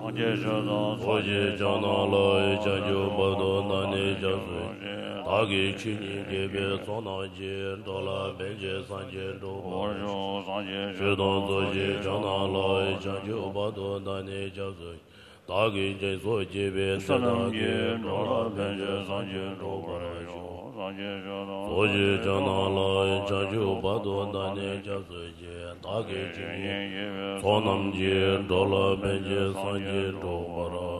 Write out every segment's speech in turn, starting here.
Oje Jana Lai Janjo Bado Nani Jasui Dagi Chini Gebe Sona Je Dola Benje Sanje Doba Shudon Zoje Jana Lai Janjo Bado Nani Jasui Dagi Jeso Jebe Dagi Dola Benje Sanje Doba Oje Jana Lai Janjo Bado Nani Jasui Dagi Chini Sonam Je Dola Benje Sanje Doba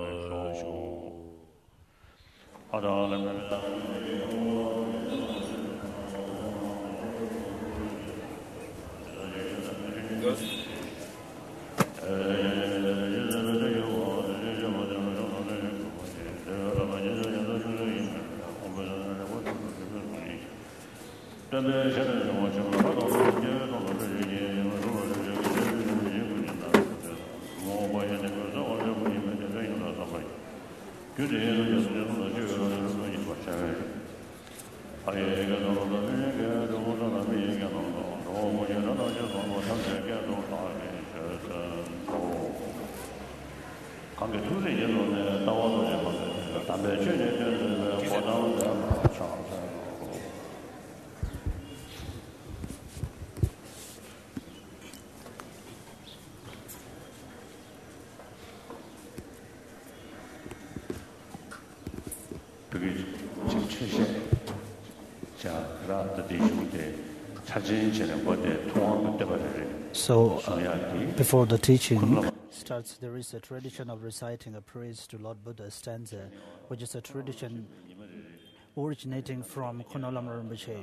So, before the teaching starts, there is a tradition of reciting a praise to Lord Buddha stanza, which is a tradition originating from Kuno Lama Rinpoche.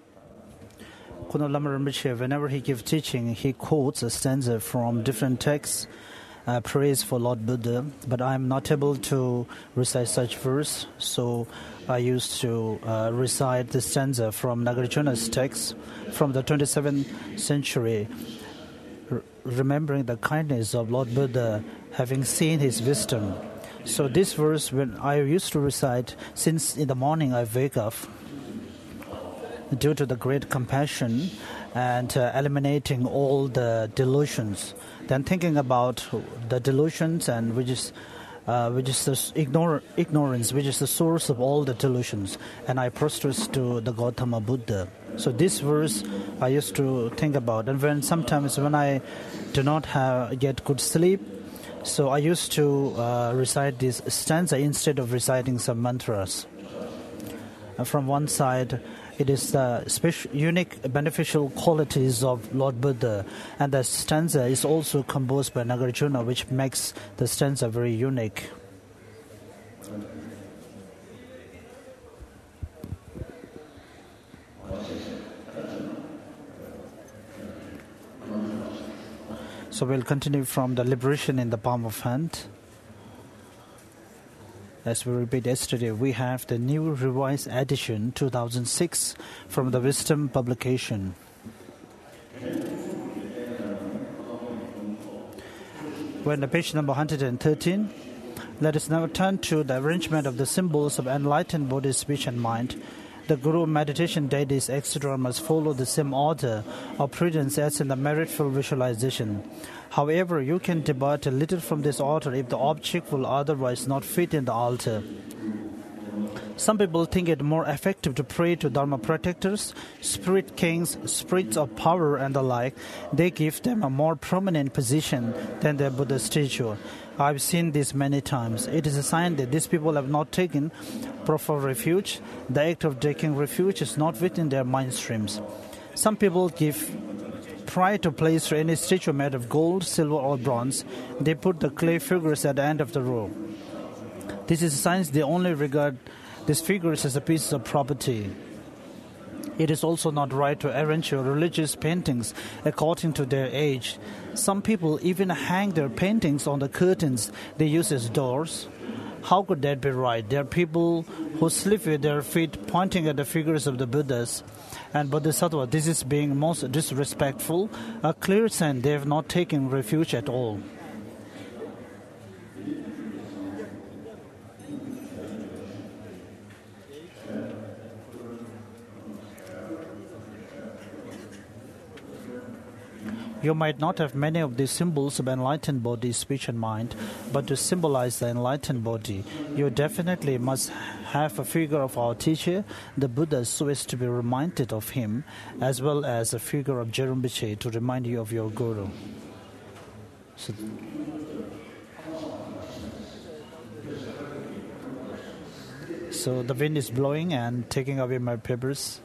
Kuno Lama Rinpoche, whenever he gives teaching, he quotes a stanza from different texts, praise for Lord Buddha, but I am not able to recite such verse, so I used to recite the stanza from Nagarjuna's text from the 27th century, remembering the kindness of Lord Buddha, having seen his wisdom. So this verse, when I used to recite, since in the morning I wake up, due to the great compassion and eliminating all the delusions, then thinking about the delusions and which is the ignorance, which is the source of all the delusions, and I prostrate to the Gautama Buddha. So this verse I used to think about, and sometimes when I do not get good sleep, so I used to recite this stanza instead of reciting some mantras. From one side, it is the unique beneficial qualities of Lord Buddha, and the stanza is also composed by Nagarjuna, which makes the stanza very unique. So we'll continue from the liberation in the palm of hand. As we repeat yesterday, we have the new revised edition 2006 from the Wisdom publication. We're on page number 113. Let us now turn to the arrangement of the symbols of enlightened body, speech and mind. The Guru, meditation deities, etc. must follow the same order of prudence as in the meritful visualization. However, you can depart a little from this order if the object will otherwise not fit in the altar. Some people think it more effective to pray to Dharma protectors, spirit kings, spirits of power and the like. They give them a more prominent position than their Buddha statue. I've seen this many times. It is a sign that these people have not taken proper refuge. The act of taking refuge is not within their mind streams. Some people give pride to place any statue made of gold, silver or bronze. They put the clay figures at the end of the row. This is a sign they only regard these figures as a piece of property. It is also not right to arrange your religious paintings according to their age. Some people even hang their paintings on the curtains they use as doors. How could that be right? There are people who sleep with their feet pointing at the figures of the Buddhas and Bodhisattva. This is being most disrespectful, a clear sign they have not taken refuge at all. You might not have many of these symbols of enlightened body, speech and mind, but to symbolize the enlightened body, you definitely must have a figure of our teacher, the Buddha, so as to be reminded of him, as well as a figure of Jerumbiche to remind you of your Guru. So the wind is blowing and taking away my papers.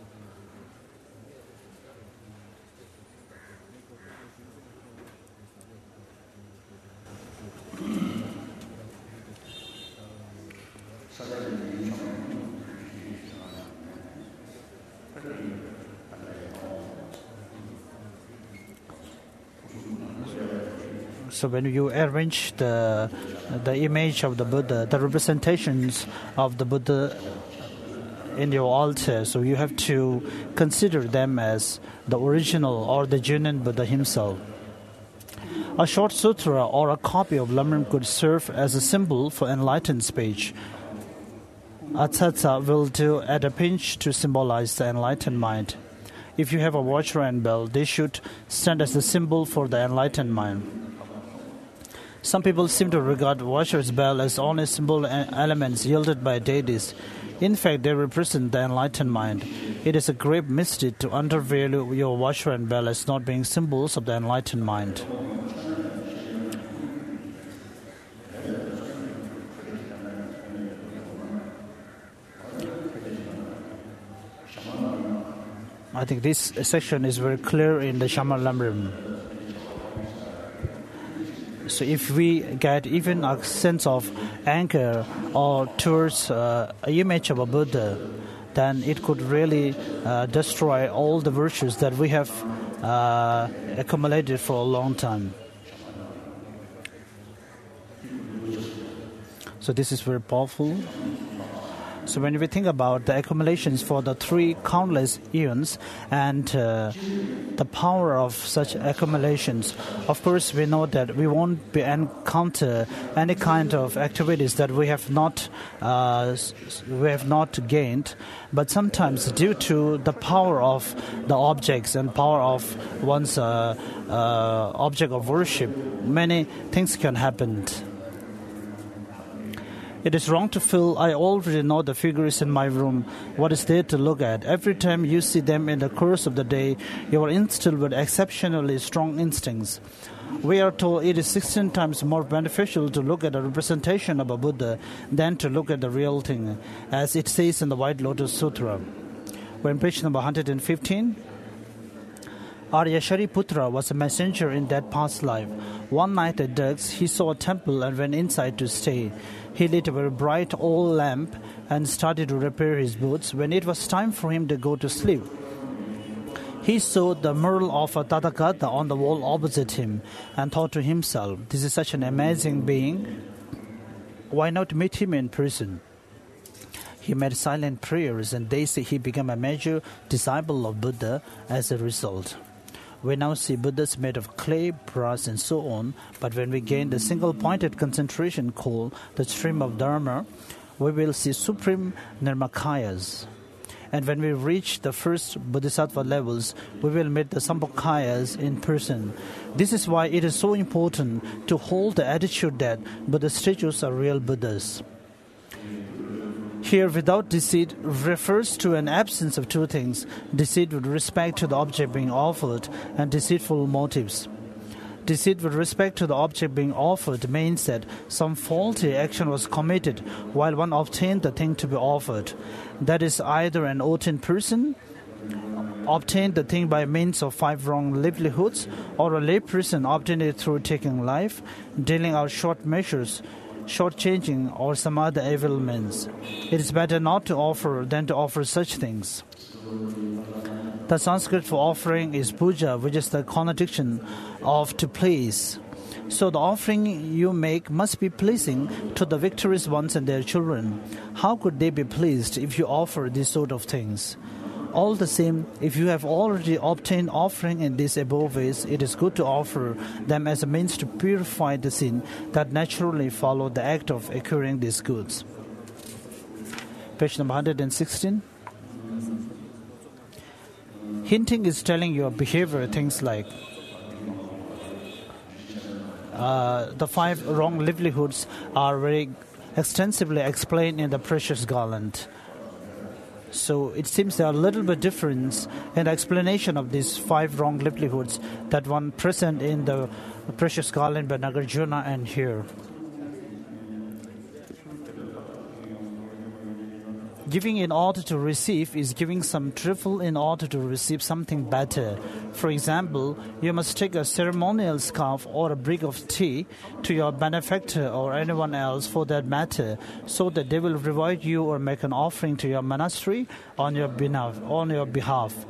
So when you arrange the image of the Buddha, the representations of the Buddha in your altar, so you have to consider them as the original or the genuine Buddha himself. A short sutra or a copy of Lamrim could serve as a symbol for enlightened speech. A tsatsa will do at a pinch to symbolize the enlightened mind. If you have a watch and bell, they should stand as a symbol for the enlightened mind. Some people seem to regard washer's bell as only symbol elements yielded by deities. In fact, they represent the enlightened mind. It is a grave mistake to undervalue your washer and bell as not being symbols of the enlightened mind. I think this section is very clear in the Shama Lamrim. So if we get even a sense of anger or towards an image of a Buddha, then it could really destroy all the virtues that we have accumulated for a long time. So this is very powerful. So when we think about the accumulations for the three countless eons and the power of such accumulations, of course we know that we won't encounter any kind of activities that we have not gained, but sometimes due to the power of the objects and power of one's object of worship, many things can happen. It is wrong to feel, I already know the figures in my room. What is there to look at? Every time you see them in the course of the day, you are instilled with exceptionally strong instincts. We are told it is 16 times more beneficial to look at a representation of a Buddha than to look at the real thing, as it says in the White Lotus Sutra. When page number 115, Arya Shariputra was a messenger in that past life. One night at dusk, he saw a temple and went inside to stay. He lit a very bright old lamp and started to repair his boots. When it was time for him to go to sleep, he saw the mural of a Tathagata on the wall opposite him and thought to himself, "This is such an amazing being. Why not meet him in person?" He made silent prayers, and they say he became a major disciple of Buddha as a result. We now see Buddhas made of clay, brass, and so on, but when we gain the single-pointed concentration called the stream of Dharma, we will see supreme Nirmakayas. And when we reach the first Bodhisattva levels, we will meet the Sambhogakayas in person. This is why it is so important to hold the attitude that Buddha statues are real Buddhas. Here, without deceit refers to an absence of two things: deceit with respect to the object being offered and deceitful motives. Deceit with respect to the object being offered means that some faulty action was committed while one obtained the thing to be offered. That is, either an ordained person obtained the thing by means of 5 wrong livelihoods, or a lay person obtained it through taking life, dealing out short measures, shortchanging, or some other evil means. It is better not to offer than to offer such things. The Sanskrit for offering is puja, which is the connotation of to please. So the offering you make must be pleasing to the victorious ones and their children. How could they be pleased if you offer these sort of things? All the same, if you have already obtained offering in these above ways, it is good to offer them as a means to purify the sin that naturally follow the act of acquiring these goods. Page number 116. Hinting is telling your behavior things like, the 5 wrong livelihoods are very extensively explained in the Precious Garland. So it seems there are a little bit difference in the explanation of these 5 wrong livelihoods that one present in the Precious Garland by Nagarjuna and here. Giving in order to receive is giving some trifle in order to receive something better. For example, you must take a ceremonial scarf or a brick of tea to your benefactor or anyone else for that matter, so that they will reward you or make an offering to your monastery on your behalf.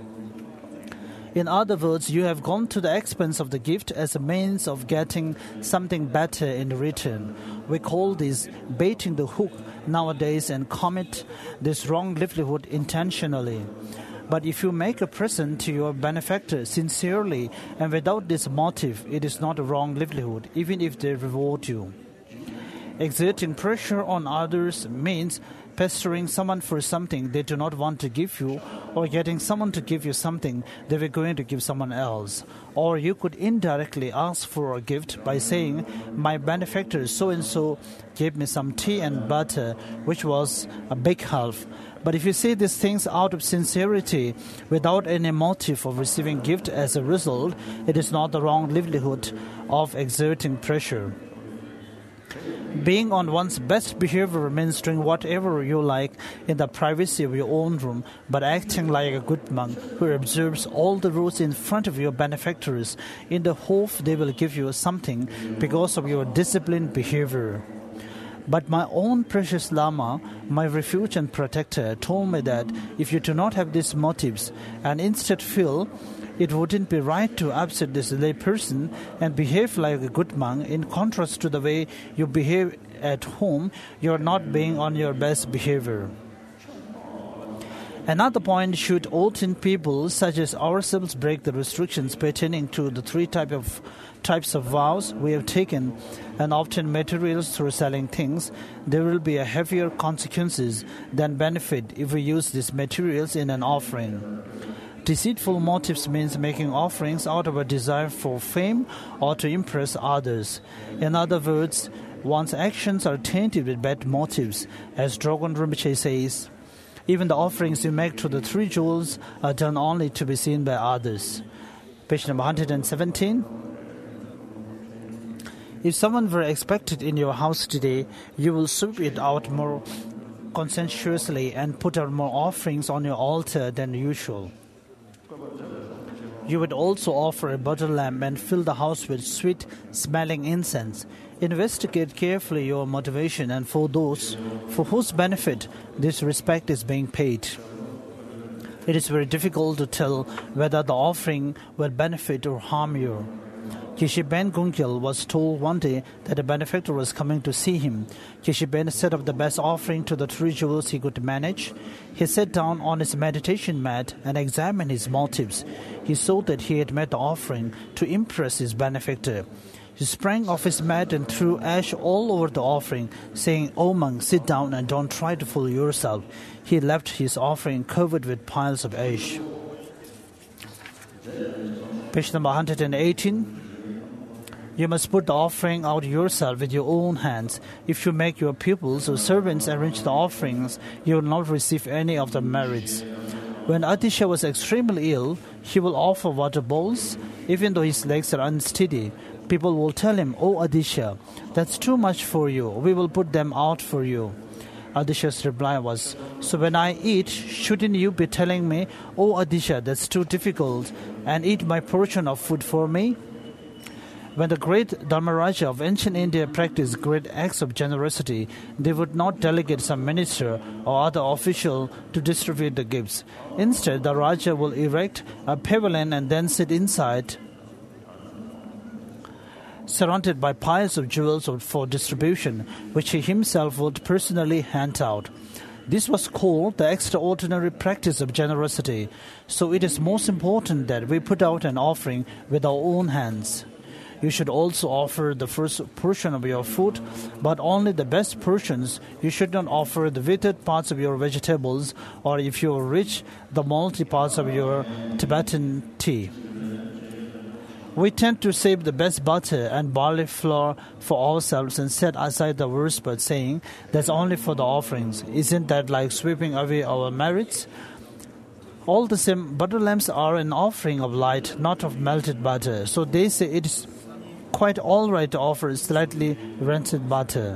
In other words, you have gone to the expense of the gift as a means of getting something better in return. We call this baiting the hook nowadays and commit this wrong livelihood intentionally. But if you make a present to your benefactor sincerely and without this motive, it is not a wrong livelihood, even if they reward you. Exerting pressure on others means pestering someone for something they do not want to give you, or getting someone to give you something they were going to give someone else. Or you could indirectly ask for a gift by saying, my benefactor so-and-so gave me some tea and butter, which was a big help. But if you say these things out of sincerity, without any motive of receiving gift as a result, it is not the wrong livelihood of exerting pressure. Being on one's best behavior means doing whatever you like in the privacy of your own room, but acting like a good monk who observes all the rules in front of your benefactors in the hope they will give you something because of your disciplined behavior. But my own precious Lama, my refuge and protector, told me that if you do not have these motives and instead feel it wouldn't be right to upset this lay person and behave like a good monk, in contrast to the way you behave at home, you are not being on your best behavior. Another point, should ordained people such as ourselves break the restrictions pertaining to the 3 types of vows we have taken and obtain materials through selling things, there will be a heavier consequences than benefit if we use these materials in an offering. Deceitful motives means making offerings out of a desire for fame or to impress others. In other words, one's actions are tainted with bad motives. As Drogon Rinpoche says, even the offerings you make to the 3 jewels are done only to be seen by others. Page number 117. If someone were expected in your house today, you will sweep it out more conscientiously and put out more offerings on your altar than usual. You would also offer a butter lamp and fill the house with sweet-smelling incense. Investigate carefully your motivation and for those for whose benefit this respect is being paid. It is very difficult to tell whether the offering will benefit or harm you. Kishiben Gunkil was told one day that a benefactor was coming to see him. Kishiben set up the best offering to the 3 jewels he could manage. He sat down on his meditation mat and examined his motives. He saw that he had made the offering to impress his benefactor. He sprang off his mat and threw ash all over the offering, saying, "O monk, sit down and don't try to fool yourself." He left his offering covered with piles of ash. Page number 118. You must put the offering out yourself with your own hands. If you make your pupils or servants arrange the offerings, you will not receive any of the merits. When Adisha was extremely ill, he will offer water bowls, even though his legs are unsteady. People will tell him, "Oh Adisha, that's too much for you. We will put them out for you." Adisha's reply was, "So when I eat, shouldn't you be telling me, 'Oh Adisha, that's too difficult,' and eat my portion of food for me?" When the great Dharmaraja of ancient India practiced great acts of generosity, they would not delegate some minister or other official to distribute the gifts. Instead, the Raja will erect a pavilion and then sit inside, surrounded by piles of jewels for distribution, which he himself would personally hand out. This was called the extraordinary practice of generosity. So it is most important that we put out an offering with our own hands. You should also offer the first portion of your food, but only the best portions. You should not offer the withered parts of your vegetables, or if you are rich, the moldy parts of your Tibetan tea. We tend to save the best butter and barley flour for ourselves and set aside the worst but saying, that's only for the offerings. Isn't that like sweeping away our merits? All the same, butter lamps are an offering of light, not of melted butter. So they say it is quite all right to offer slightly rancid butter.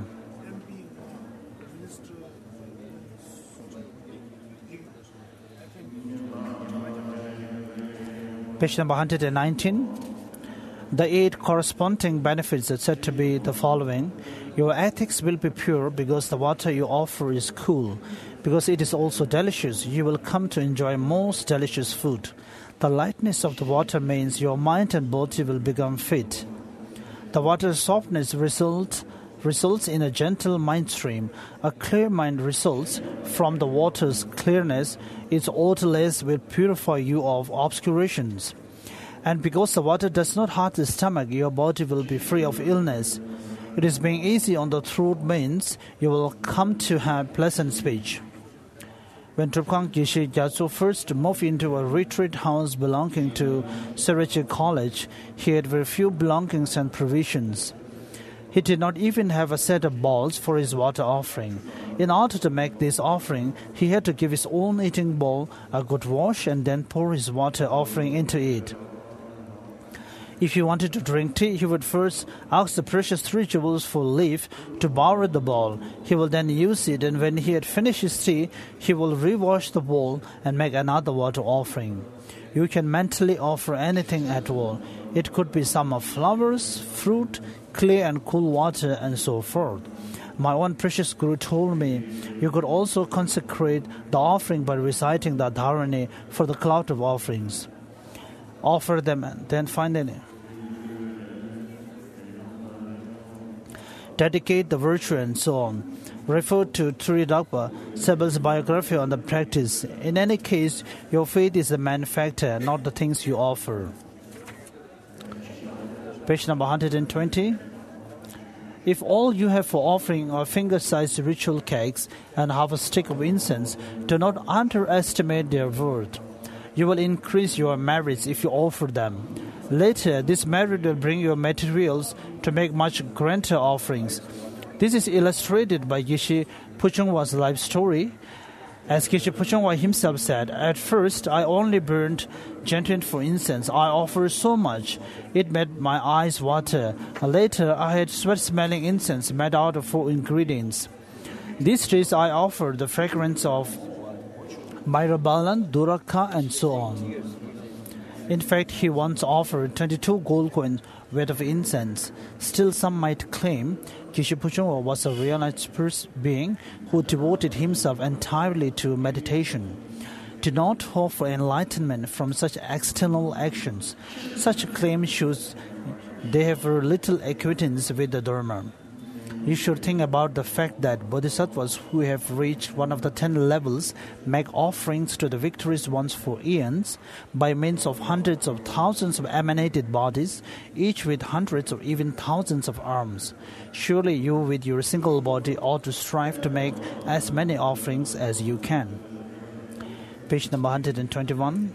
Page number 119. The 8 corresponding benefits are said to be the following. Your ethics will be pure because the water you offer is cool. Because it is also delicious, you will come to enjoy most delicious food. The lightness of the water means your mind and body will become fit. The water's softness results in a gentle mind stream. A clear mind results from the water's clearness. Its odorless will purify you of obscurations. And because the water does not hurt the stomach, your body will be free of illness. It is being easy on the throat means you will come to have pleasant speech. When Trubkang Geshe Gyatso first moved into a retreat house belonging to Sarache College, he had very few belongings and provisions. He did not even have a set of bowls for his water offering. In order to make this offering, he had to give his own eating bowl a good wash and then pour his water offering into it. If he wanted to drink tea, he would first ask the precious 3 jewels for leave to borrow the bowl. He will then use it, and when he had finished his tea, he will rewash the bowl and make another water offering. You can mentally offer anything at all. It could be some of flowers, fruit, clear and cool water, and so forth. My own precious Guru told me you could also consecrate the offering by reciting the Dharani for the cloud of offerings. Offer them and then finally dedicate the virtue and so on. Refer to Tridakpa, Sebel's biography on the practice. In any case, your faith is the main factor, not the things you offer. Page number 120. If all you have for offering are finger-sized ritual cakes and half a stick of incense, do not underestimate their worth. You will increase your merits if you offer them. Later, this merit will bring you materials to make much grander offerings. This is illustrated by Geshe Puchungwa's life story. As Geshe Puchungwa himself said, at first I only burned gentian for incense. I offered so much, it made my eyes water. Later, I had sweat-smelling incense made out of 4 ingredients. These days, I offered the fragrance of Myrabalan, Duraka, and so on. In fact, he once offered 22 gold coins worth of incense. Still, some might claim Geshe Puchungwa was a realized being who devoted himself entirely to meditation. Do not hope for enlightenment from such external actions. Such a claim shows they have very little acquaintance with the Dharma. You should think about the fact that bodhisattvas who have reached one of the 10 levels make offerings to the victorious ones for eons by means of hundreds of thousands of emanated bodies, each with hundreds or even thousands of arms. Surely you with your single body ought to strive to make as many offerings as you can. Page number 121.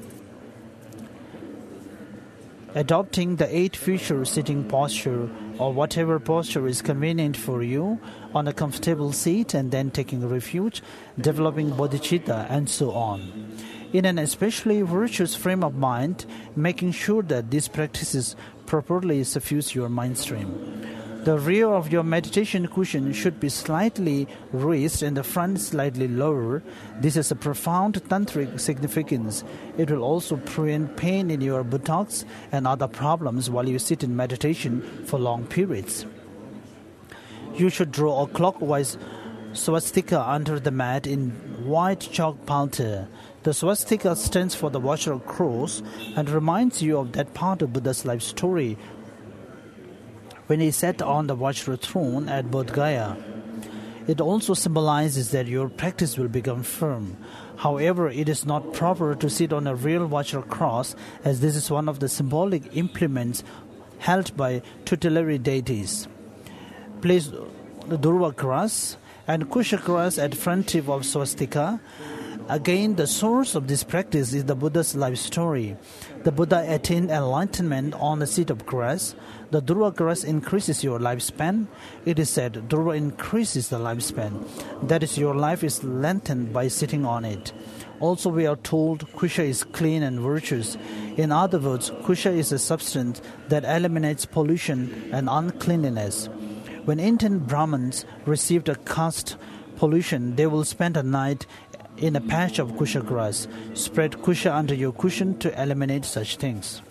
Adopting the 8-feature sitting posture or whatever posture is convenient for you on a comfortable seat and then taking refuge, developing bodhicitta and so on. In an especially virtuous frame of mind, making sure that these practices properly suffuse your mind stream. The rear of your meditation cushion should be slightly raised and the front slightly lower. This has a profound tantric significance. It will also prevent pain in your buttocks and other problems while you sit in meditation for long periods. You should draw a clockwise swastika under the mat in white chalk palter. The swastika stands for the Vajra cross and reminds you of that part of Buddha's life story when he sat on the Vajra throne at Bodh Gaya. It also symbolizes that your practice will become firm. However, it is not proper to sit on a real Vajra cross, as this is one of the symbolic implements held by tutelary deities. Place the Durva grass and Kusha grass at front tip of swastika Again, the source of this practice is the Buddha's life story. The Buddha attained enlightenment on a seed of grass. The dhruva grass increases your lifespan. It is said dhruva increases the lifespan. That is, your life is lengthened by sitting on it. Also, we are told kusha is clean and virtuous. In other words, kusha is a substance that eliminates pollution and uncleanliness. When Indian Brahmins received a caste pollution, they will spend a night in a patch of kusha grass. Spread kusha under your cushion to eliminate such things.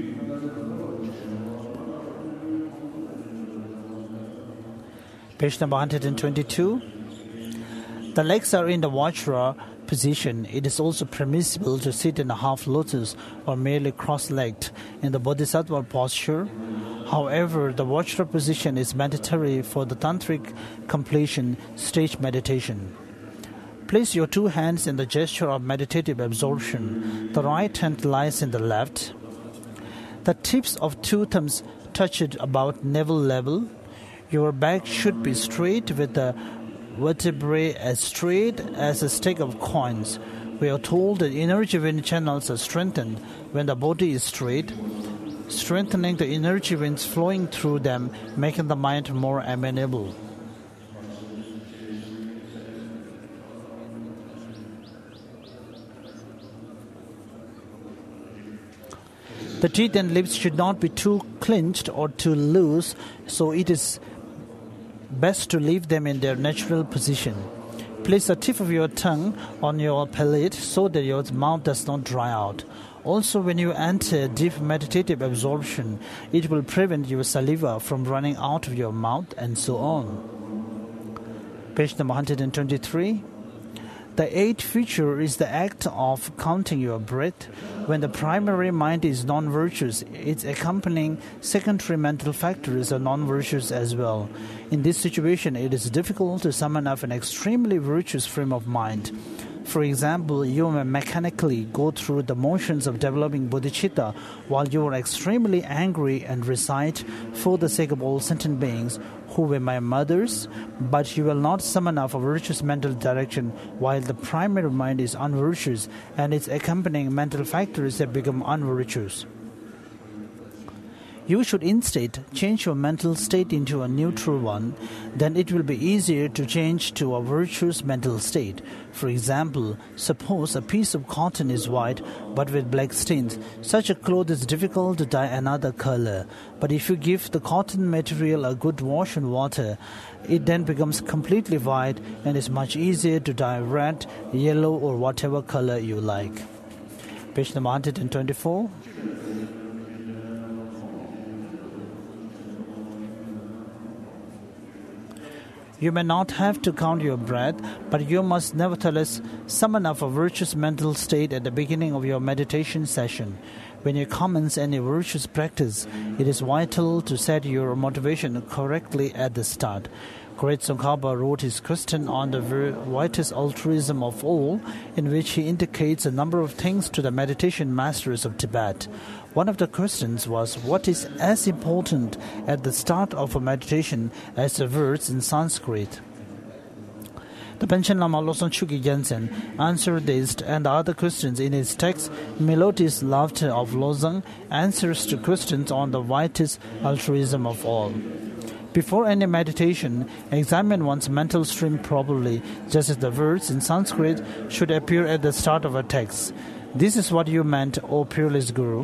Page number 122. The legs are in the Vajra position. It is also permissible to sit in a half lotus or merely cross-legged in the Bodhisattva posture. However, the Vajra position is mandatory for the tantric completion stage meditation. Place your two hands in the gesture of meditative absorption. The right hand lies in the left. The tips of two thumbs touch it about navel level. Your back should be straight with the vertebrae as straight as a stack of coins. We are told that energy wind channels are strengthened when the body is straight, strengthening the energy winds flowing through them, making the mind more amenable. The teeth and lips should not be too clenched or too loose, so it is best to leave them in their natural position. Place the tip of your tongue on your palate so that your mouth does not dry out. Also, when you enter deep meditative absorption, it will prevent your saliva from running out of your mouth and so on. Page number 123. The eighth feature is the act of counting your breath. When the primary mind is non-virtuous, its accompanying secondary mental factors are non-virtuous as well. In this situation, it is difficult to summon up an extremely virtuous frame of mind. For example, you may mechanically go through the motions of developing bodhicitta while you are extremely angry and recite, "For the sake of all sentient beings who were my mothers," but you will not summon up a virtuous mental direction while the primary mind is unvirtuous and its accompanying mental factors have become unvirtuous. You should instead change your mental state into a neutral one. Then it will be easier to change to a virtuous mental state. For example, suppose a piece of cotton is white but with black stains. Such a cloth is difficult to dye another color. But if you give the cotton material a good wash in water, it then becomes completely white and is much easier to dye red, yellow, or whatever color you like. Page number 124. You may not have to count your breath, but you must nevertheless summon up a virtuous mental state at the beginning of your meditation session. When you commence any virtuous practice, it is vital to set your motivation correctly at the start. Great Tsongkhapa wrote his question on the greatest altruism of all, in which he indicates a number of things to the meditation masters of Tibet. One of the questions was, what is as important at the start of a meditation as the words in Sanskrit? The Panchen Lama Losang Chukyi Gyaltsen answered this and the other questions in his text, Melodious Laughter of Losang, Answers to Questions on the Widest Altruism of All. Before any meditation, examine one's mental stream properly, just as the words in Sanskrit should appear at the start of a text. This is what you meant, O Peerless Guru.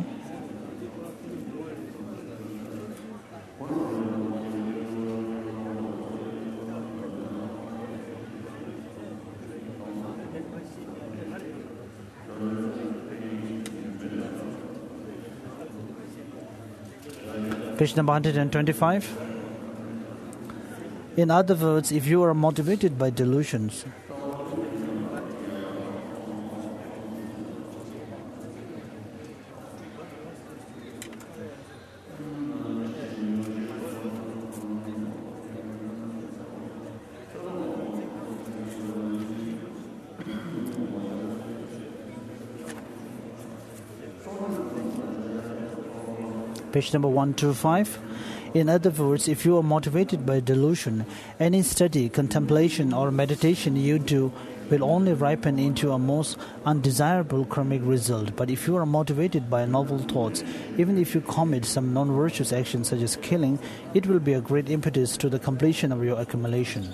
Page number 125. In other words, if you are motivated by delusions, page number 125. In other words, if you are motivated by delusion, any study, contemplation, or meditation you do will only ripen into a most undesirable karmic result. But if you are motivated by novel thoughts, even if you commit some non-virtuous actions such as killing, it will be a great impetus to the completion of your accumulation.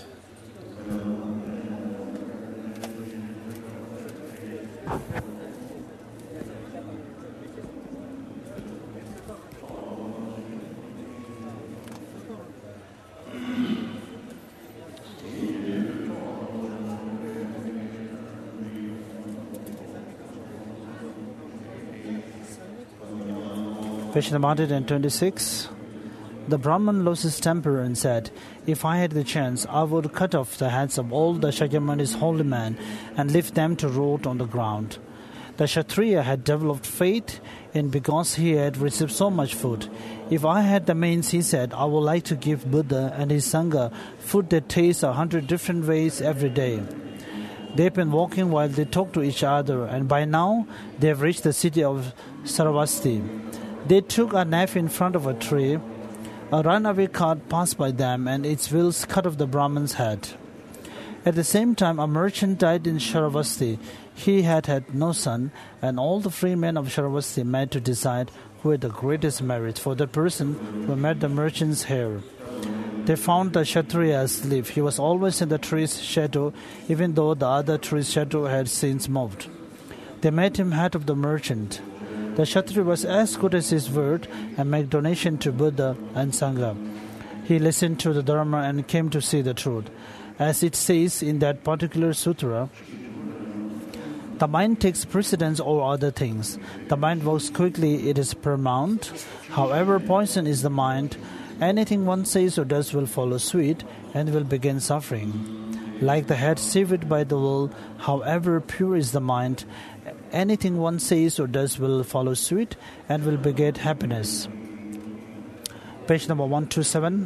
Page number 126. The Brahman lost his temper and said, "If I had the chance, I would cut off the heads of all the Shakyamuni's holy men and leave them to rot on the ground." The Kshatriya had developed faith in because he had received so much food. "If I had the means," he said, "I would like to give Buddha and his Sangha food that tastes 100 different ways every day." They've been walking while they talk to each other, and by now they have reached the city of Saravasti. They took a nap in front of a tree. A runaway cart passed by them, and its wheels cut off the Brahman's head. At the same time, a merchant died in Saravasti. He had had no son, and all the free men of Saravasti met to decide who had the greatest merit for the person who met the merchant's heir. They found the Kshatriya asleep. He was always in the tree's shadow, even though the other tree's shadow had since moved. They made him head of the merchant. The Kshatriya was as good as his word and made donation to Buddha and Sangha. He listened to the Dharma and came to see the truth. As it says in that particular sutra, the mind takes precedence over other things. The mind works quickly, it is paramount. However poison is the mind, anything one says or does will follow suit and will begin suffering. Like the head severed by the will, however pure is the mind, anything one says or does will follow suit and will beget happiness. Page number 127.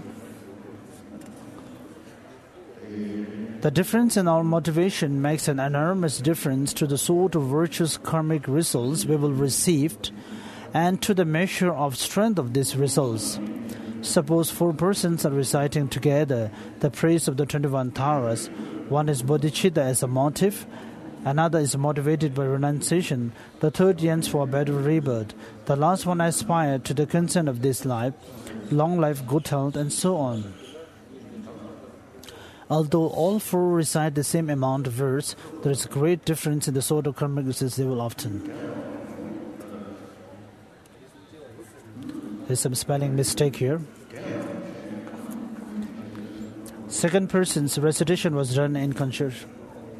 The difference in our motivation makes an enormous difference to the sort of virtuous karmic results we will receive and to the measure of strength of these results. Suppose 4 persons are reciting together the praise of the 21 Taras. One is bodhicitta as a motive, another is motivated by renunciation, the third yearns for a better rebirth, the last one aspired to the concern of this life, long life, good health, and so on. Although all 4 recite the same amount of verse, there is a great difference in the sort of karmic results they will obtain. There's some spelling mistake here. Second person's recitation was done in concentration.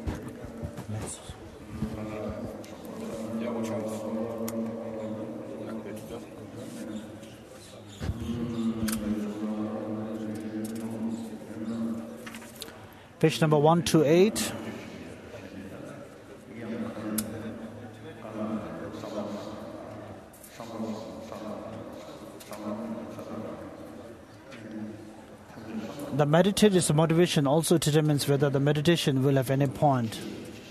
Page number 128. The meditator's motivation also determines whether the meditation will have any point.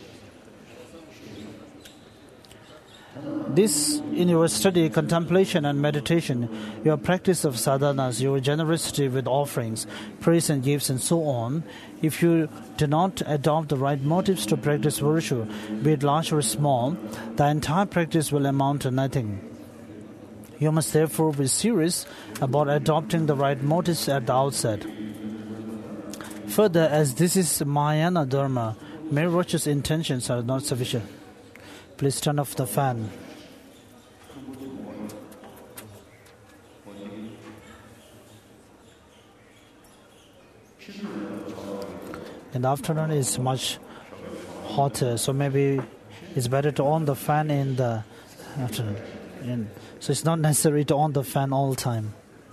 This, in your study, contemplation and meditation, your practice of sadhanas, your generosity with offerings, praise and gifts and so on, if you do not adopt the right motives to practice virtue, be it large or small, the entire practice will amount to nothing. You must therefore be serious about adopting the right motives at the outset. Further, as this is Mahayana Dharma, mere virtuous intentions are not sufficient. Please turn off the fan. In the afternoon it's much hotter, so maybe it's better to on the fan in the afternoon. So it's not necessary to on the fan all the time.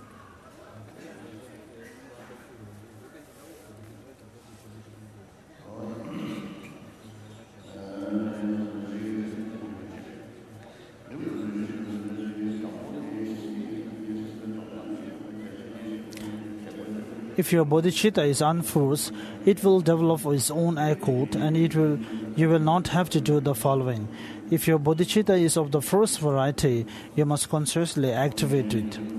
If your bodhicitta is unforced, it will develop its own accord, and you will not have to do the following. If your bodhicitta is of the first variety, you must consciously activate it.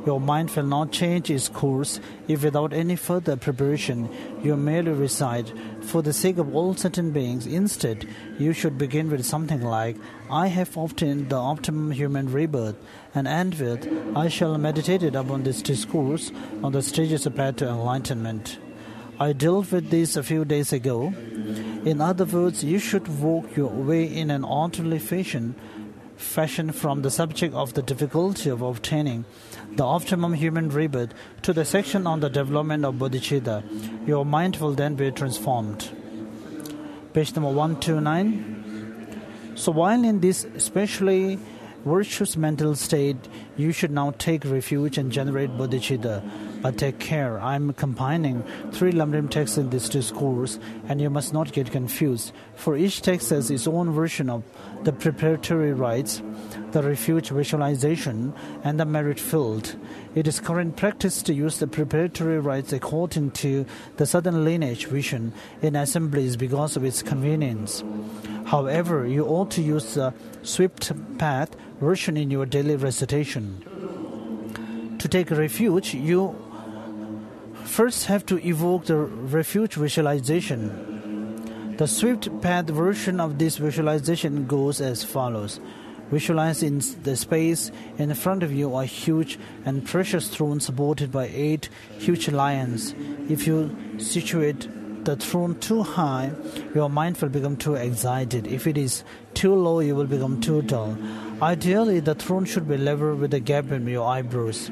Your mind will not change its course if without any further preparation you merely recite, for the sake of all sentient beings. Instead, you should begin with something like, I have obtained the optimum human rebirth, and end with, I shall meditate upon this discourse on the stages of path to enlightenment. I dealt with this a few days ago. In other words, you should walk your way in an orderly fashion from the subject of the difficulty of obtaining the optimum human rebirth to the section on the development of bodhicitta. Your mind will then be transformed. Page number 129. So while in this especially virtuous mental state, you should now take refuge and generate bodhicitta. But take care, I am combining 3 Lamrim texts in this discourse, and you must not get confused, for each text has its own version of the preparatory rites, the refuge visualization, and the merit field. It is current practice to use the preparatory rites according to the southern lineage vision in assemblies because of its convenience. However, you ought to use the swift path version in your daily recitation. To take refuge, you first have to evoke the refuge visualization. The swift path version of this visualization goes as follows. Visualize in the space in front of you a huge and precious throne supported by 8 huge lions. If you situate the throne too high, your mind will become too excited. If it is too low, you will become too dull. Ideally, the throne should be level with a gap in your eyebrows.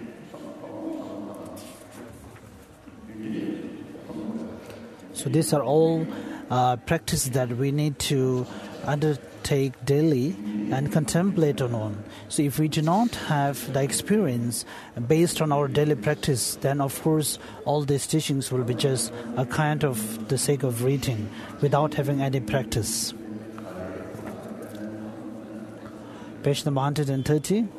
So these are all practices that we need to undertake daily and contemplate on. So if we do not have the experience based on our daily practice, then of course all these teachings will be just a kind of the sake of reading without having any practice. Page number 130.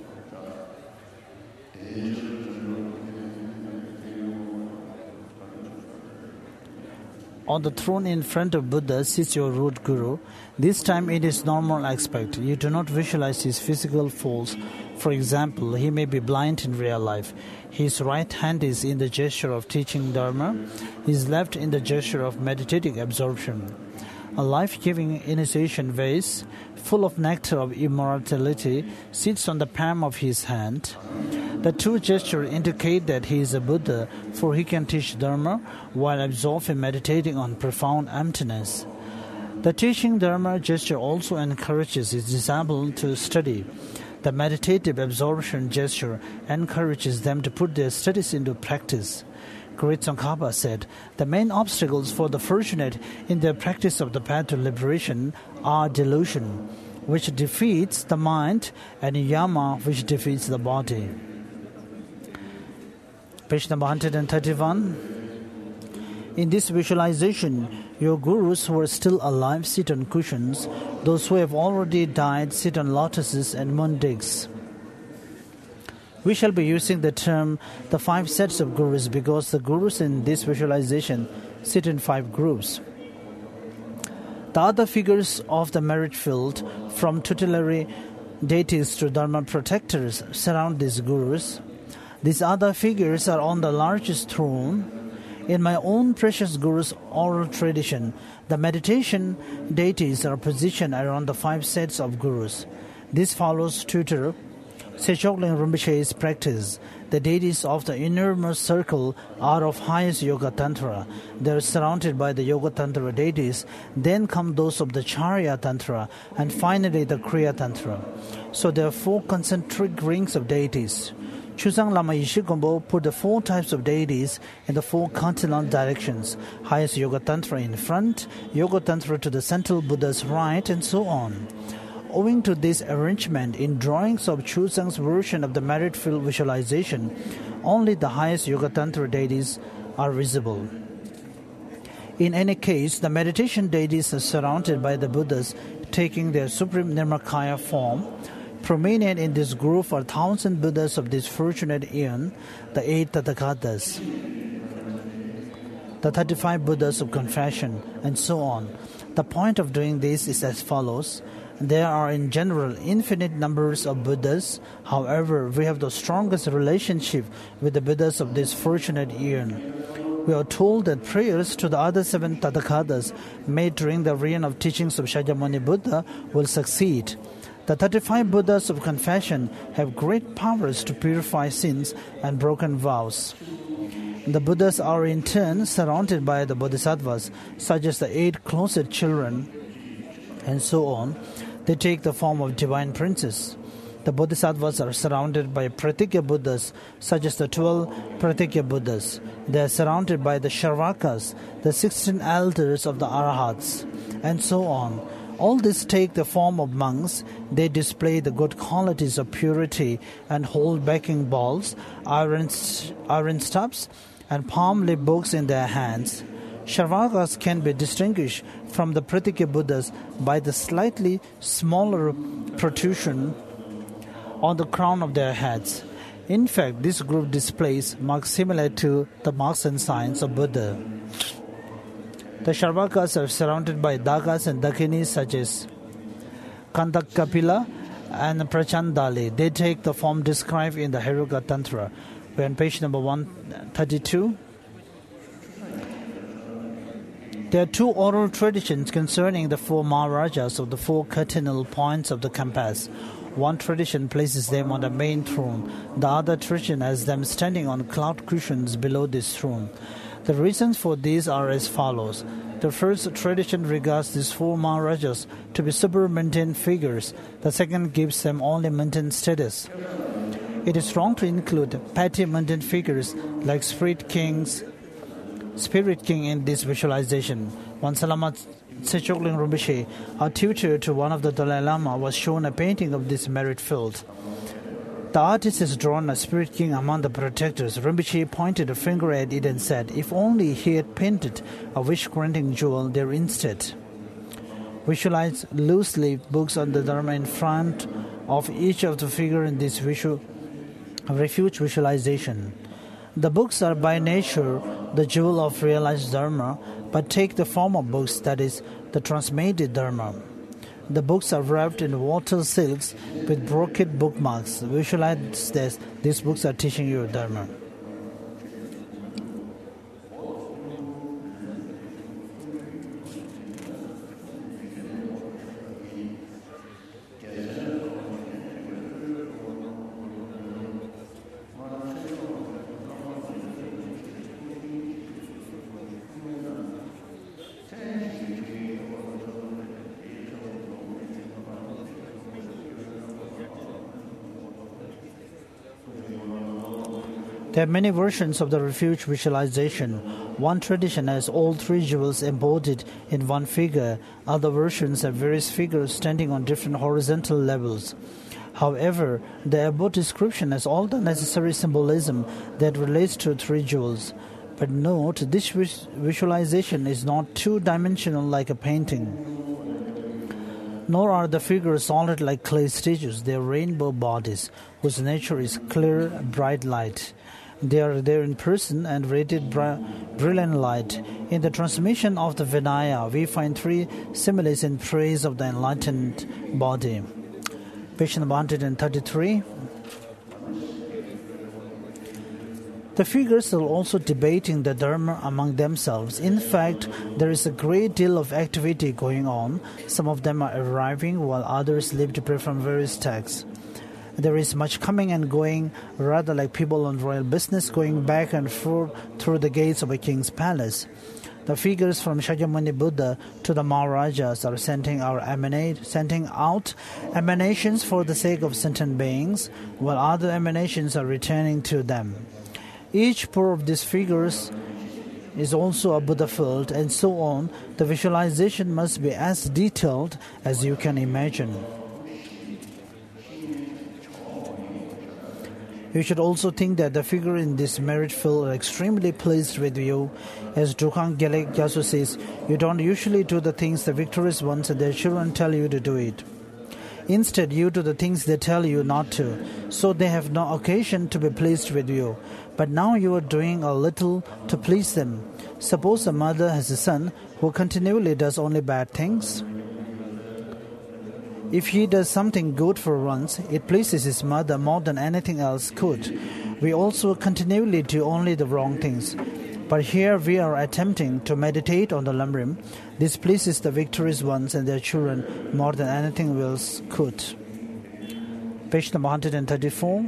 On the throne in front of Buddha sits your root guru. This time it is normal aspect. You do not visualize his physical faults. For example, he may be blind in real life. His right hand is in the gesture of teaching Dharma. His left in the gesture of meditative absorption. A life-giving initiation vase, full of nectar of immortality, sits on the palm of his hand. The 2 gestures indicate that he is a Buddha, for he can teach Dharma while absorbed in meditating on profound emptiness. The teaching Dharma gesture also encourages his disciple to study. The meditative absorption gesture encourages them to put their studies into practice. Great Tsongkhapa said, the main obstacles for the fortunate in their practice of the path to liberation are delusion, which defeats the mind, and yama, which defeats the body. Page number 131. In this visualization, your gurus who are still alive sit on cushions. Those who have already died sit on lotuses and moondicks. We shall be using the term the 5 sets of gurus because the gurus in this visualization sit in 5 groups. The other figures of the merit field, from tutelary deities to Dharma protectors, surround these gurus. These other figures are on the largest throne. In my own precious guru's oral tradition, the meditation deities are positioned around the 5 sets of gurus. This follows tutor Sechokling Rinpoche's practice. The deities of the innermost circle are of highest Yoga Tantra. They are surrounded by the Yoga Tantra deities. Then come those of the Charya Tantra, and finally the Kriya Tantra. So there are 4 concentric rings of deities. Chusang Lama Yeshe Gompo put the 4 types of deities in the 4 cardinal directions. Highest Yoga Tantra in front, Yoga Tantra to the central Buddha's right, and so on. Owing to this arrangement, in drawings of Chusang's version of the merit field visualization, only the highest Yoga Tantra deities are visible. In any case, the meditation deities are surrounded by the Buddhas taking their supreme Nirmakaya form. Prominent in this group are 1,000 Buddhas of this fortunate eon, the 8 Tathagatas, the 35 Buddhas of confession, and so on. The point of doing this is as follows. There are in general infinite numbers of Buddhas. However, we have the strongest relationship with the Buddhas of this fortunate eon. We are told that prayers to the other 7 Tathagatas made during the reign of teachings of Shakyamuni Buddha will succeed. The 35 Buddhas of confession have great powers to purify sins and broken vows. The Buddhas are in turn surrounded by the Bodhisattvas, such as the 8 closet children, and so on. They take the form of divine princes. The Bodhisattvas are surrounded by Pratikya Buddhas, such as the 12 Pratikya Buddhas. They are surrounded by the Sharvakas, the 16 elders of the Arahats, and so on. All these take the form of monks. They display the good qualities of purity and hold backing balls, iron stubs, and palm leaf books in their hands. Sharvakas can be distinguished from the Pratikya Buddhas by the slightly smaller protrusion on the crown of their heads. In fact, this group displays marks similar to the marks and signs of Buddha. The Sharvakas are surrounded by Dakas and Dakinis such as Kandakapila and Prachandali. They take the form described in the Heruka Tantra. We're on page number 132. There are 2 oral traditions concerning the 4 Maharajas of the 4 cardinal points of the compass. One tradition places them on the main throne. The other tradition has them standing on cloud cushions below this throne. The reasons for these are as follows. The first tradition regards these 4 Maharajas to be super-mundane figures. The second gives them only mundane status. It is wrong to include petty mundane figures like Spirit King in this visualization. One Salamat Sechokling Rinpoche, a tutor to one of the Dalai Lama, was shown a painting of this merit field. The artist has drawn a Spirit King among the protectors. Rinpoche pointed a finger at it and said, if only he had painted a wish-granting jewel there instead. Visualize loose-leaf books on the Dharma in front of each of the figure in this refuge visualization. The books are by nature the jewel of realized Dharma, but take the form of books, that is, the transmitted Dharma. The books are wrapped in water silks with brocade bookmarks. Visualize this. These books are teaching you Dharma. There are many versions of the refuge visualization. One tradition has all 3 jewels embodied in one figure. Other versions have various figures standing on different horizontal levels. However, the above description has all the necessary symbolism that relates to 3 jewels. But note, this visualization is not 2-dimensional like a painting. Nor are the figures solid like clay statues. They are rainbow bodies, whose nature is clear, bright light. They are there in person and radiate brilliant light. In the transmission of the Vinaya, we find 3 similes in praise of the enlightened body. Page number 133. The figures are also debating the Dharma among themselves. In fact, there is a great deal of activity going on. Some of them are arriving, while others leave to pray from various texts. There is much coming and going, rather like people on royal business going back and forth through the gates of a king's palace. The figures from Shakyamuni Buddha to the Maharajas are sending out emanations for the sake of sentient beings, while other emanations are returning to them. Each pair of these figures is also a Buddha field, and so on. The visualization must be as detailed as you can imagine. You should also think that the figure in this merit field are extremely pleased with you. As Drukang Gelek Gyasu says, you don't usually do the things the victorious ones and their children tell you to do it. Instead, you do the things they tell you not to, so they have no occasion to be pleased with you. But now you are doing a little to please them. Suppose a mother has a son who continually does only bad things. If he does something good for once, it pleases his mother more than anything else could. We also continually do only the wrong things. But here we are attempting to meditate on the Lamrim. This pleases the victorious ones and their children more than anything else could. Page number 134,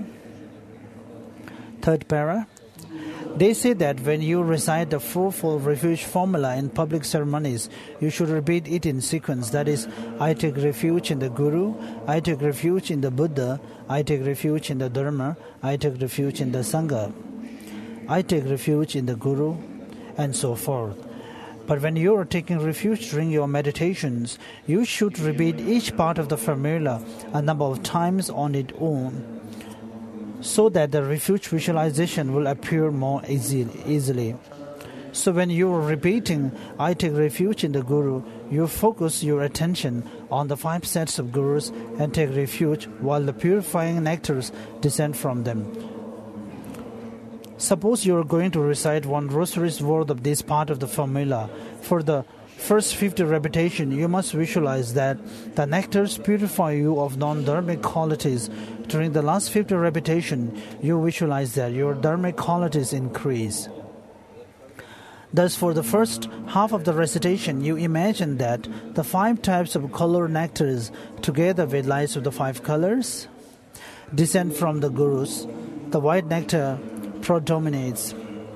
third para. They say that when you recite the fourfold refuge formula in public ceremonies, you should repeat it in sequence. That is, I take refuge in the Guru, I take refuge in the Buddha, I take refuge in the Dharma, I take refuge in the Sangha, I take refuge in the Guru, and so forth. But when you are taking refuge during your meditations, you should repeat each part of the formula a number of times on its own, so that the refuge visualization will appear more easily. So when you are repeating, I take refuge in the Guru, you focus your attention on the 5 sets of Gurus and take refuge while the purifying nectars descend from them. Suppose you are going to recite 1 rosary's worth of this part of the formula. For the first 50 repetition, you must visualize that the nectars purify you of non-dharmic qualities. During the last 50 repetition, you visualize that your dharmic qualities increase. Thus, for the first half of the recitation, you imagine that the 5 types of color nectars, together with lights of the 5 colors, descend from the Gurus. The white nectar predominates.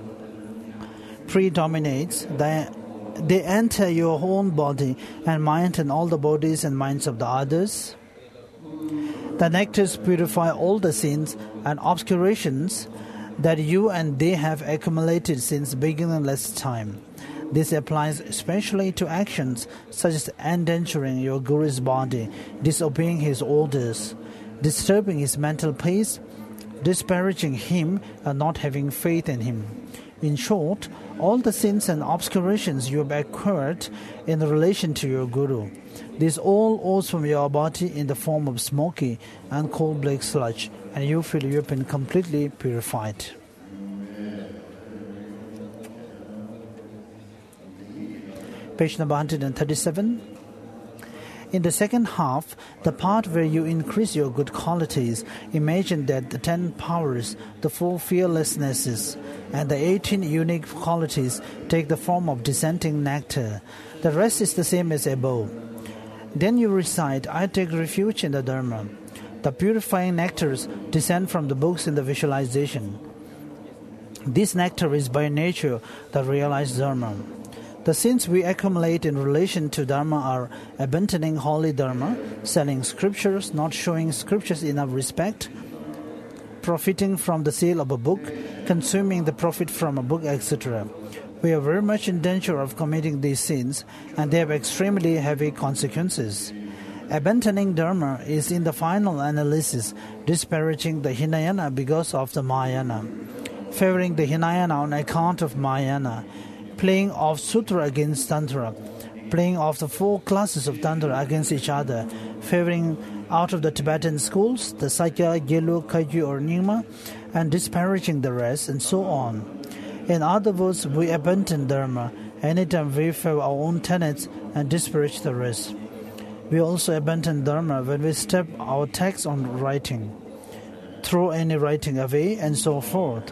They enter your own body and mind and all the bodies and minds of the others. The nectars purify all the sins and obscurations that you and they have accumulated since beginningless time. This applies especially to actions such as endangering your Guru's body, disobeying his orders, disturbing his mental peace, disparaging him, and not having faith in him. In short, all the sins and obscurations you have acquired in relation to your Guru. This all oozes from your body in the form of smoky and cold black sludge, and you feel you have been completely purified. Page number 137. In the second half, the part where you increase your good qualities, imagine that the 10 powers, the 4 fearlessnesses, and the 18 unique qualities take the form of descending nectar. The rest is the same as above. Then you recite, I take refuge in the Dharma. The purifying nectars descend from the books in the visualization. This nectar is by nature the realized Dharma. The sins we accumulate in relation to Dharma are abandoning holy Dharma, selling scriptures, not showing scriptures enough respect, profiting from the sale of a book, consuming the profit from a book, etc. We are very much in danger of committing these sins, and they have extremely heavy consequences. Abandoning Dharma is, in the final analysis, disparaging the Hinayana because of the Mahayana, favoring the Hinayana on account of Mahayana, playing off Sutra against Tantra, playing off the 4 classes of Tantra against each other, favoring out of the Tibetan schools, the Sakya, Gelu, Kagyu or Nyingma, and disparaging the rest, and so on. In other words, we abandon Dharma anytime we favor our own tenets and disparage the rest. We also abandon Dharma when we step our text on writing, throw any writing away, and so forth.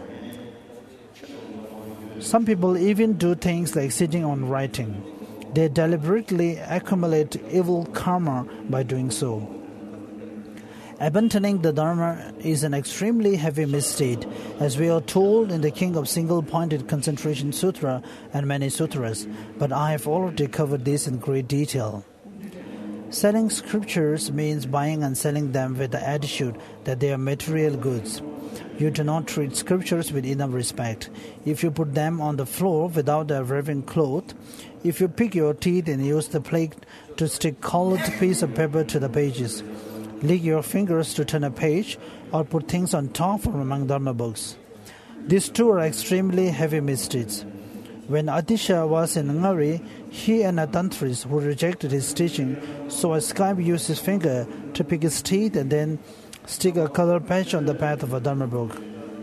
Some people even do things like sitting on writing. They deliberately accumulate evil karma by doing so. Abandoning the Dharma is an extremely heavy misdeed, as we are told in the King of Single-Pointed Concentration Sutra and many sutras, but I have already covered this in great detail. Selling scriptures means buying and selling them with the attitude that they are material goods. You do not treat scriptures with enough respect. If you put them on the floor without a wearing cloth, if you pick your teeth and use the plate to stick colored piece of paper to the pages, lick your fingers to turn a page, or put things on top from among Dharma books. These 2 are extremely heavy misdeeds. When Atisha was in Ngari, he and a tantris who rejected his teaching saw a scribe use his finger to pick his teeth and then stick a color patch on the path of a Dharma book.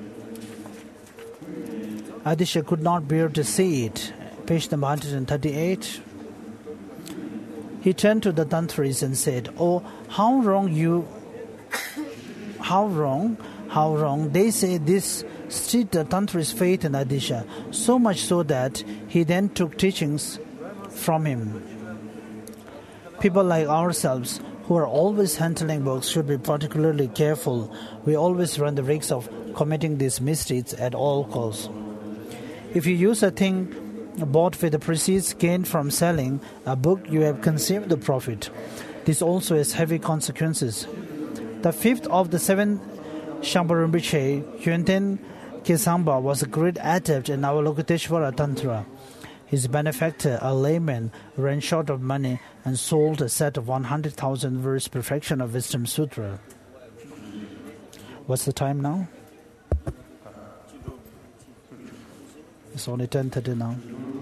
Adisha could not bear to see it. Page number 138. He turned to the tantris and said, "Oh, how wrong you... How wrong. They say this street tantris faith in Adisha, so much so that he then took teachings from him." People like ourselves, who are always handling books, should be particularly careful. We always run the risk of committing these misdeeds at all costs. If you use a thing bought with the proceeds gained from selling a book, you have consumed the profit. This also has heavy consequences. The fifth of the 7 Shangpa Rinpoche, Yunten Kesangpa, was a great adept in Avalokiteshvara Tantra. His benefactor, a layman, ran short of money and sold a set of 100,000 verse Perfection of Wisdom Sutra. What's the time now? It's only 10:30 now.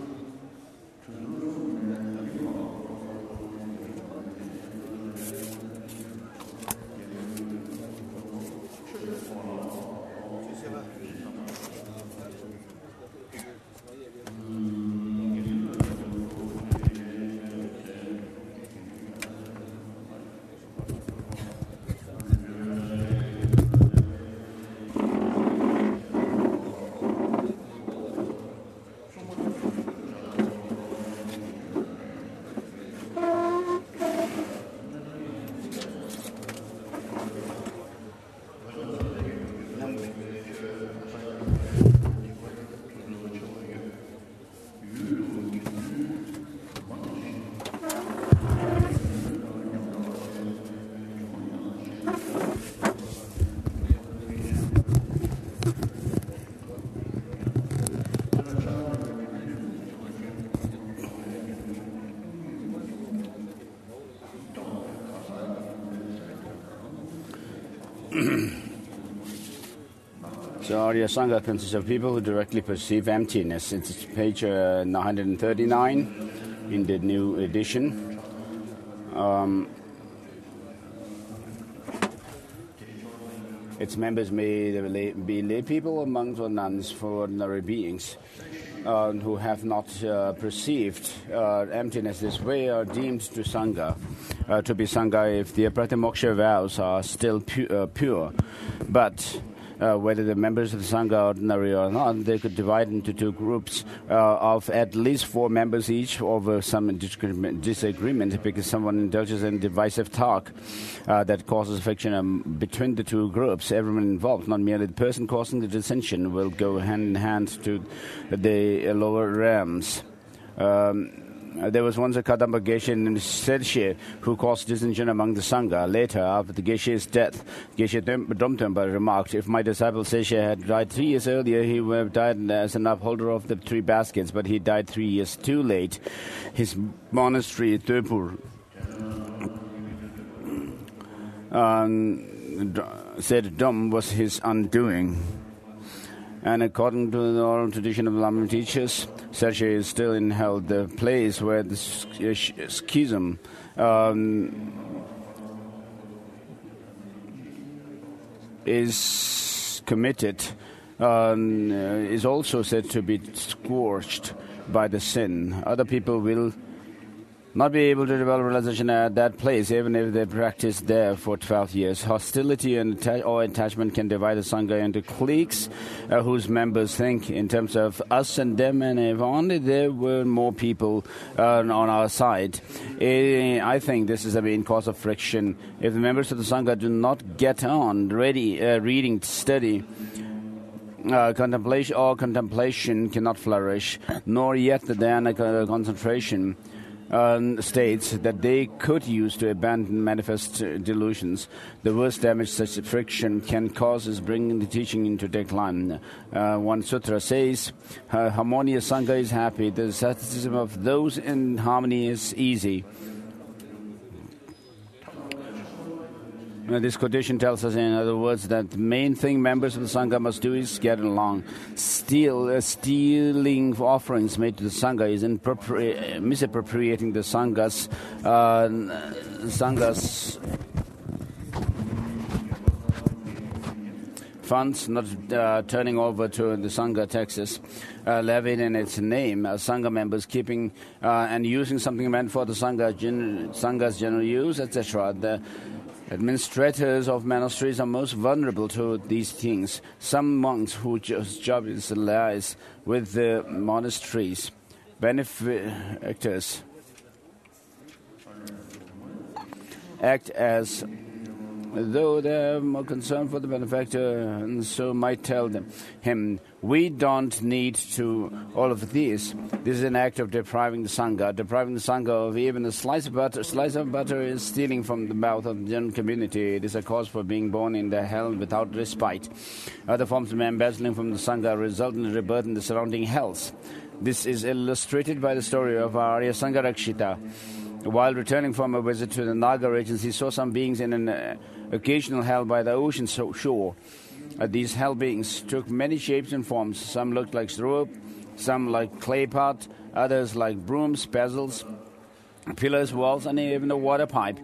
So Arya Sangha consists of people who directly perceive emptiness. It's page 939 in the new edition. Its members may be lay people or monks or nuns, for ordinary beings who have not perceived emptiness this way are deemed to Sangha, to be Sangha if their Pratimoksha vows are still pure. But whether the members of the Sangha are ordinary or not, they could divide into 2 groups of at least 4 members each over some disagreement, because someone indulges in divisive talk that causes friction between the 2 groups. Everyone involved, not merely the person causing the dissension, will go hand in hand to the lower realms. There was once a Kadamba Geshe in Sedshe who caused dissension among the Sangha. Later, after the Geshe's death, Geshe Domtempa remarked, "If my disciple Sedshe had died 3 years earlier, he would have died as an upholder of the 3 baskets, but he died 3 years too late. His monastery, Tepur, said Dom was his undoing." And according to the oral tradition of the Lamrim teachers, Sedshe is still in hell, the place where the schism is committed, is also said to be scorched by the sin. Other people will not be able to develop realization at that place, even if they practice there for 12 years. Hostility and or attachment can divide the Sangha into cliques whose members think in terms of us and them, and if only there were more people on our side. I think this is the main cause of friction. If the members of the Sangha do not get on reading, study, contemplation cannot flourish, nor yet the dhyana concentration states that they could use to abandon manifest delusions. The worst damage such friction can cause is bringing the teaching into decline. One sutra says, "Harmonious Sangha is happy. The asceticism of those in harmony is easy." This quotation tells us, in other words, that the main thing members of the Sangha must do is get along. Stealing offerings made to the Sangha is misappropriating the Sangha's funds, not turning over to the Sangha taxes, levied in its name, Sangha members keeping and using something meant for the Sangha's general use, etc. The administrators of monasteries are most vulnerable to these things. Some monks whose job is lies with the monasteries, benefactors, act as though they are more concerned for the benefactor, and so might tell him, we don't need to all of these. This is an act of depriving the Sangha. Depriving the Sangha of even a slice of butter. Slice of butter is stealing from the mouth of the general community. It is a cause for being born in the hell without respite. Other forms of embezzling from the Sangha result in rebirth in the surrounding hells. This is illustrated by the story of Arya Sangharakshita. While returning from a visit to the Naga regions, he saw some beings in an occasional hell by the ocean shore. These hell beings took many shapes and forms. Some looked like rope, some like clay pot, others like brooms, pestles, pillars, walls, and even a water pipe.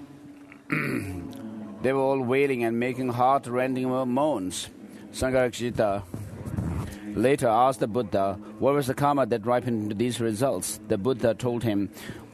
They were all wailing and making heart-rending moans. Sangharakshita later asked the Buddha, what was the karma that ripened these results? The Buddha told him,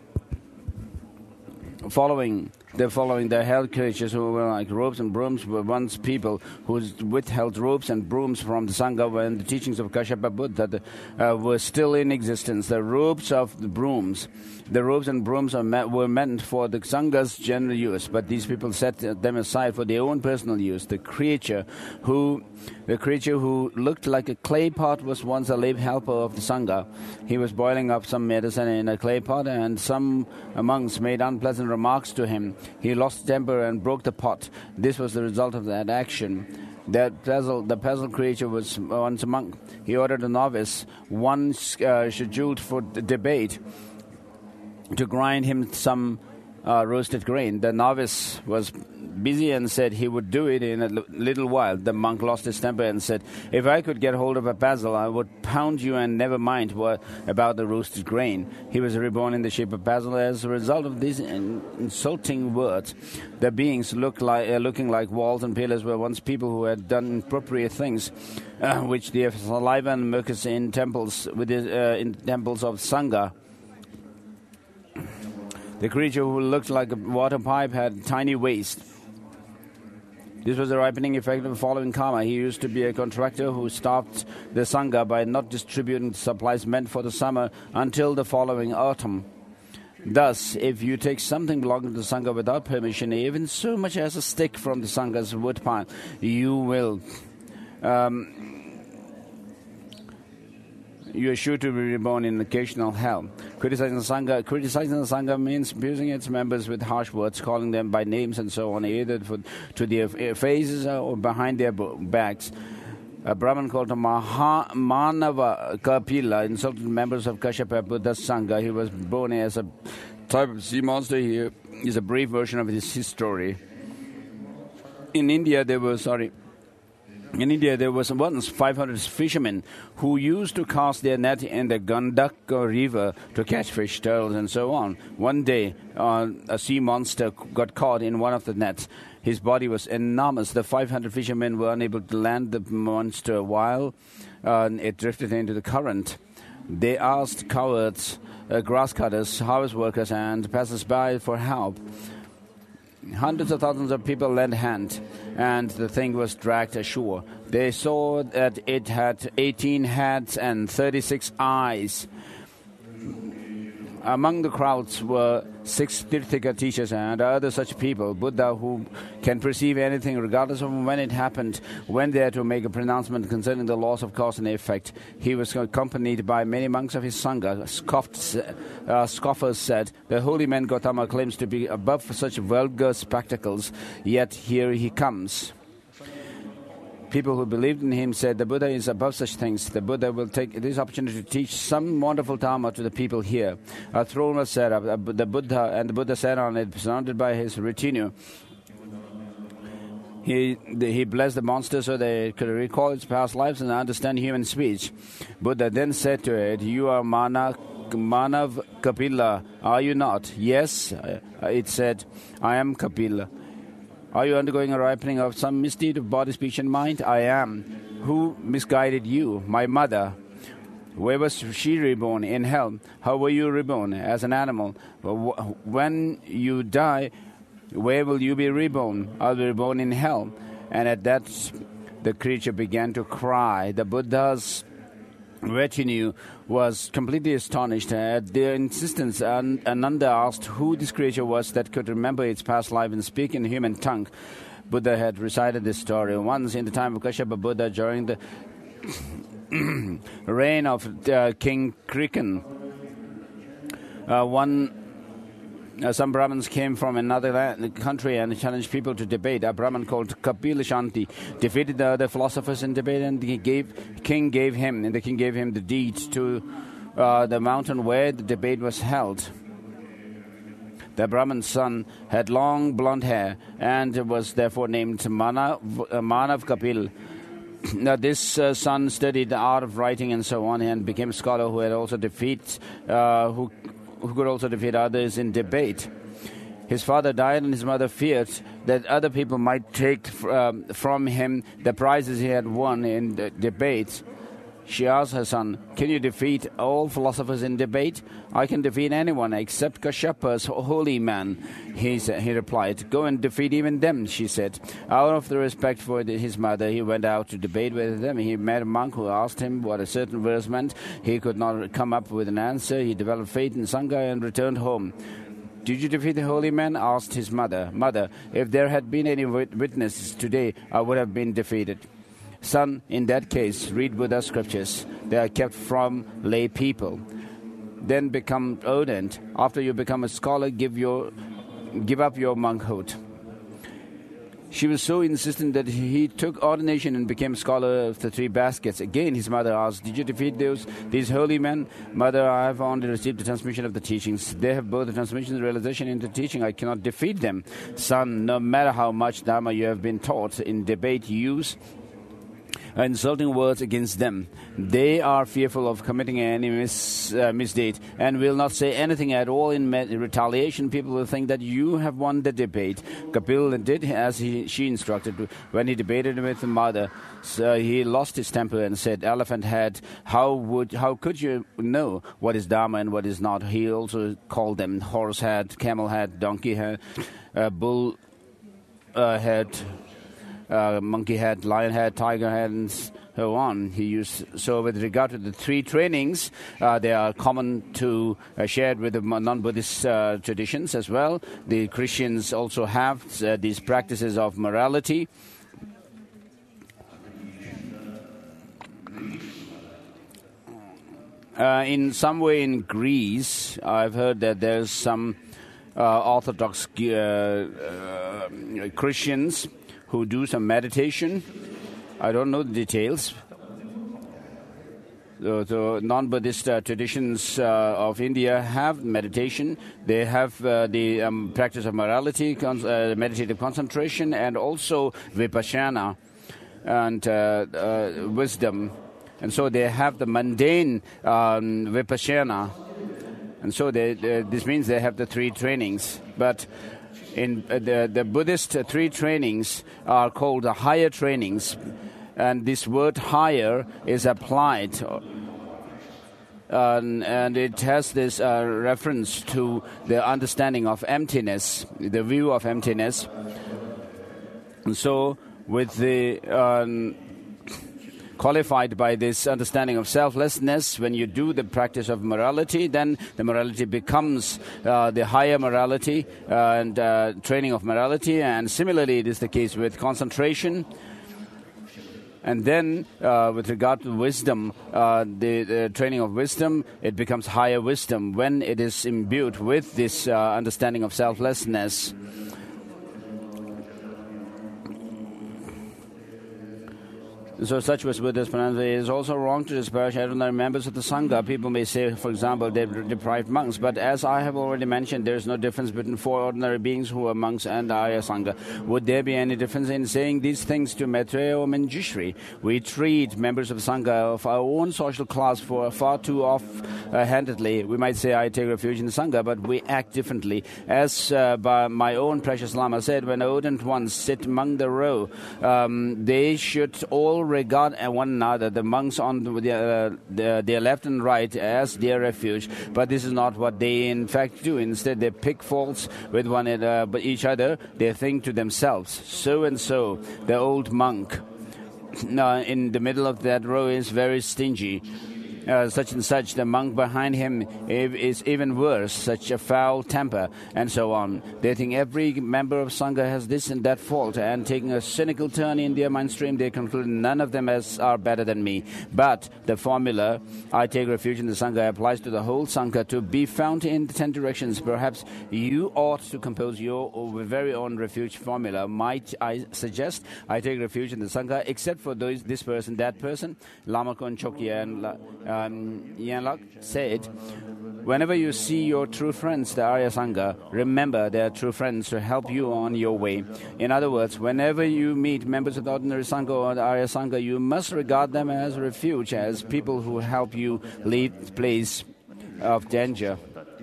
following the hell creatures who were like ropes and brooms were once people who withheld ropes and brooms from the Sangha when the teachings of Kashyapa Buddha were still in existence. The ropes and brooms were meant for the Sangha's general use, but these people set them aside for their own personal use. The creature who looked like a clay pot was once a lay helper of the Sangha. He was boiling up some medicine in a clay pot, and some monks made unpleasant remarks to him. He lost temper and broke the pot. This was the result of that action. The puzzle creature was once a monk. He ordered a novice, one scheduled for debate, to grind him some roasted grain. The novice was busy and said he would do it in a little while. The monk lost his temper and said, if I could get hold of a puzzle, I would pound you and never mind about the roasted grain. He was reborn in the shape of puzzle. As a result of these insulting words, the beings looking like walls and pillars were once people who had done inappropriate things, which their saliva and mucus in temples of Sangha. The creature who looked like a water pipe had tiny waist. This was the ripening effect of the following karma. He used to be a contractor who starved the Sangha by not distributing the supplies meant for the summer until the following autumn. Thus, if you take something belonging to the Sangha without permission, even so much as a stick from the Sangha's woodpile, you are sure to be reborn in occasional hell. Criticizing the Sangha means abusing its members with harsh words, calling them by names and so on, either to their faces or behind their backs. A Brahmin called Manava Kapila insulted members of Kashyapa Buddha's Sangha. He was born as a type of sea monster. Here is a brief version of his story. In India, there was once 500 fishermen who used to cast their net in the Gandak river to catch fish, turtles, and so on. One day, a sea monster got caught in one of the nets. His body was enormous. The 500 fishermen were unable to land the monster while it drifted into the current. They asked cowards, grass cutters, harvest workers, and passers-by for help. Hundreds of thousands of people lent hand, and the thing was dragged ashore. They saw that it had 18 heads and 36 eyes. Among the crowds were 6 Tirthika teachers and other such people. Buddha, who can perceive anything regardless of when it happened, went there to make a pronouncement concerning the laws of cause and effect. He was accompanied by many monks of his Sangha. Scoffers said, the holy man Gautama claims to be above such vulgar spectacles, yet here he comes. People who believed in him said the Buddha is above such things. The Buddha will take this opportunity to teach some wonderful Dharma to the people here. A throne was set up, the Buddha sat on it, surrounded by his retinue. He blessed the monster so they could recall its past lives and understand human speech. Buddha then said to it, you are Manav Kapila, are you not? Yes, it said, I am Kapila. Are you undergoing a ripening of some misdeed of body, speech, and mind? I am. Who misguided you? My mother. Where was she reborn? In hell. How were you reborn? As an animal. When you die, where will you be reborn? I'll be reborn in hell. And at that, the creature began to cry. The Buddha's retinue was completely astonished. At their insistence, Ananda asked who this creature was that could remember its past life and speak in human tongue. Buddha had recited this story. Once in the time of Kashyapa Buddha, during the reign of King Krikan, some Brahmins came from another country and challenged people to debate. A Brahmin called Kapila Shanti defeated the other philosophers in debate, and the king gave him the deed to the mountain where the debate was held. The Brahmin's son had long blonde hair and was therefore named Manav Kapil. Now, this son studied the art of writing and so on, and became a scholar who could also defeat others in debate. His father died, and his mother feared that other people might take from him the prizes he had won in the debates. She asked her son, "Can you defeat all philosophers in debate?" "I can defeat anyone except Kashyapa's holy man," he replied. "Go and defeat even them," she said. Out of the respect for his mother, he went out to debate with them. He met a monk who asked him what a certain verse meant. He could not come up with an answer. He developed faith in Sangha and returned home. "Did you defeat the holy man?" asked his mother. "Mother, if there had been any witnesses today, I would have been defeated." "Son, in that case, read Buddha's scriptures. They are kept from lay people. Then become ardent. After you become a scholar, give up your monkhood." She was so insistent that he took ordination and became scholar of the three baskets. Again, his mother asked, "Did you defeat these holy men?" "Mother, I have only received the transmission of the teachings. They have both the transmission and realization into teaching. I cannot defeat them." "Son, no matter how much Dharma you have been taught, in debate use insulting words against them. They are fearful of committing any misdeed and will not say anything at all in retaliation. People will think that you have won the debate." Kapil did as she instructed. When he debated with the mother, he lost his temper and said, "Elephant head, how could you know what is Dharma and what is not?" He also called them horse head, camel head, donkey head, bull head, monkey head, lion head, tiger head, and so on. So with regard to the three trainings, they are common to shared with the non-Buddhist traditions as well. The Christians also have these practices of morality. In some way in Greece, I've heard that there's some Orthodox Christians who do some meditation. I don't know the details. The non-Buddhist traditions of India have meditation. They have the practice of morality, meditative concentration, and also vipassana and wisdom. And so they have the mundane vipassana. And so this means they have the three trainings. But in the Buddhist three trainings are called the higher trainings, and this word higher is applied, and it has this reference to the understanding of emptiness, the view of emptiness. And so with the qualified by this understanding of selflessness, when you do the practice of morality, then the morality becomes the higher morality and training of morality. And similarly, it is the case with concentration. And then with regard to wisdom, the training of wisdom, it becomes higher wisdom when it is imbued with this understanding of selflessness. So such was Buddha's pronunciation. It is also wrong to disparage ordinary members of the Sangha. People may say, for example, they're deprived monks. But as I have already mentioned, there is no difference between 4 ordinary beings who are monks and the Arya Sangha. Would there be any difference in saying these things to Maitreya or Manjushri? We treat members of Sangha of our own social class for far too off-handedly. We might say, I take refuge in the Sangha, but we act differently. As by my own precious Lama said, when ardent ones sit among the row, they should all regard one another, the monks on their left and right, as their refuge. But this is not what they in fact do. Instead, they pick faults with each other. They think to themselves, so and so, the old monk in the middle of that row is very stingy. Such and such, the monk behind him is even worse, such a foul temper, and so on. They think every member of Sangha has this and that fault, and taking a cynical turn in their mind stream, they conclude none of them are better than me. But the formula, I take refuge in the Sangha, applies to the whole Sangha, to be found in the 10 directions. Perhaps you ought to compose your very own refuge formula. Might I suggest, I take refuge in the Sangha, except for this person, that person. Lama Kon Chokya and Yanlak said, whenever you see your true friends, the Arya Sangha, remember they are true friends to help you on your way. In other words, whenever you meet members of the ordinary Sangha or the Arya Sangha, you must regard them as refuge, as people who help you leave the place of danger.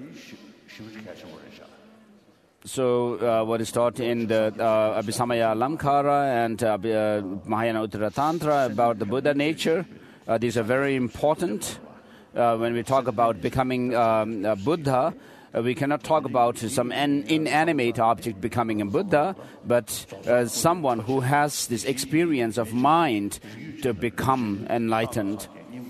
So what is taught in the Abhisamaya Alamkara and Mahayana Uttara Tantra about the Buddha nature, these are very important. When we talk about becoming a Buddha, we cannot talk about some inanimate object becoming a Buddha, but someone who has this experience of mind to become enlightened.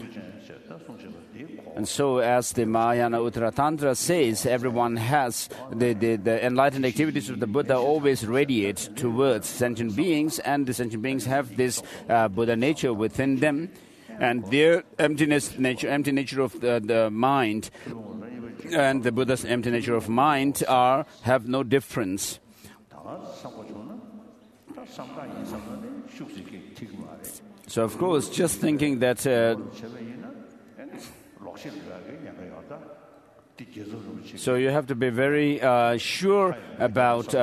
And so, as the Mahayana Uttara Tantra says, everyone has the enlightened activities of the Buddha always radiate towards sentient beings, and the sentient beings have this Buddha nature within them. And their empty nature of the mind and the Buddha's empty nature of mind have no difference. So, of course, just thinking that so you have to be very sure about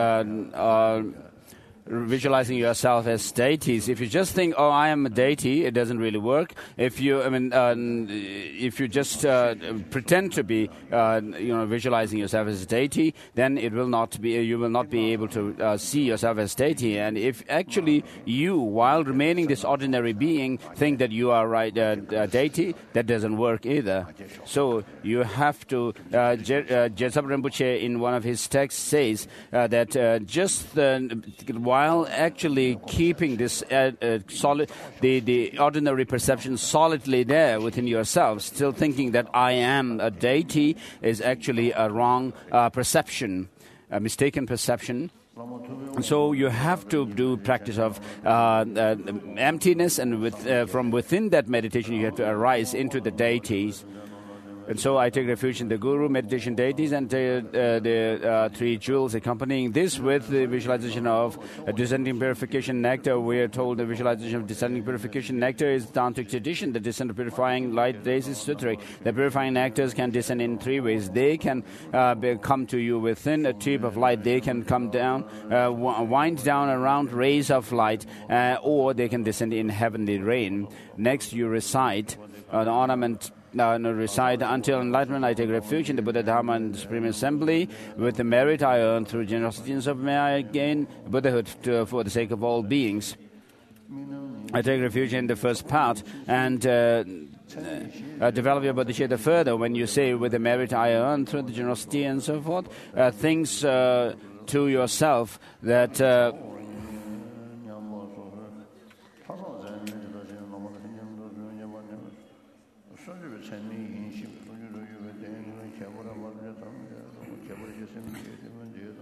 visualizing yourself as deities. If you just think, "Oh, I am a deity," it doesn't really work. If you just pretend to be, visualizing yourself as a deity, then you will not be able to see yourself as deity. And if actually you, while remaining this ordinary being, think that you are a deity, that doesn't work either. So you have to. Jesab Rinpoche, in one of his texts, says that while actually keeping this solid, the ordinary perception solidly there within yourself, still thinking that I am a deity is actually a wrong perception, a mistaken perception. So you have to do practice of emptiness, and from within that meditation you have to arise into the deities. And so I take refuge in the Guru, meditation deities, and the 3 jewels accompanying this with the visualization of descending purification nectar. We are told the visualization of descending purification nectar is Tantric tradition. The descent of purifying light rays is Sutric. The purifying nectars can descend in 3 ways. They can come to you within a tube of light. They can come down, wind down around rays of light, or they can descend in heavenly rain. Next, you recite the ornament. Recite, until enlightenment I take refuge in the Buddha Dharma and the Supreme Assembly. With the merit I earn through generosity and service, may I gain Buddhahood for the sake of all beings. I take refuge in the first part and develop your bodhicitta further when you say, with the merit I earn through the generosity and so forth, things to yourself that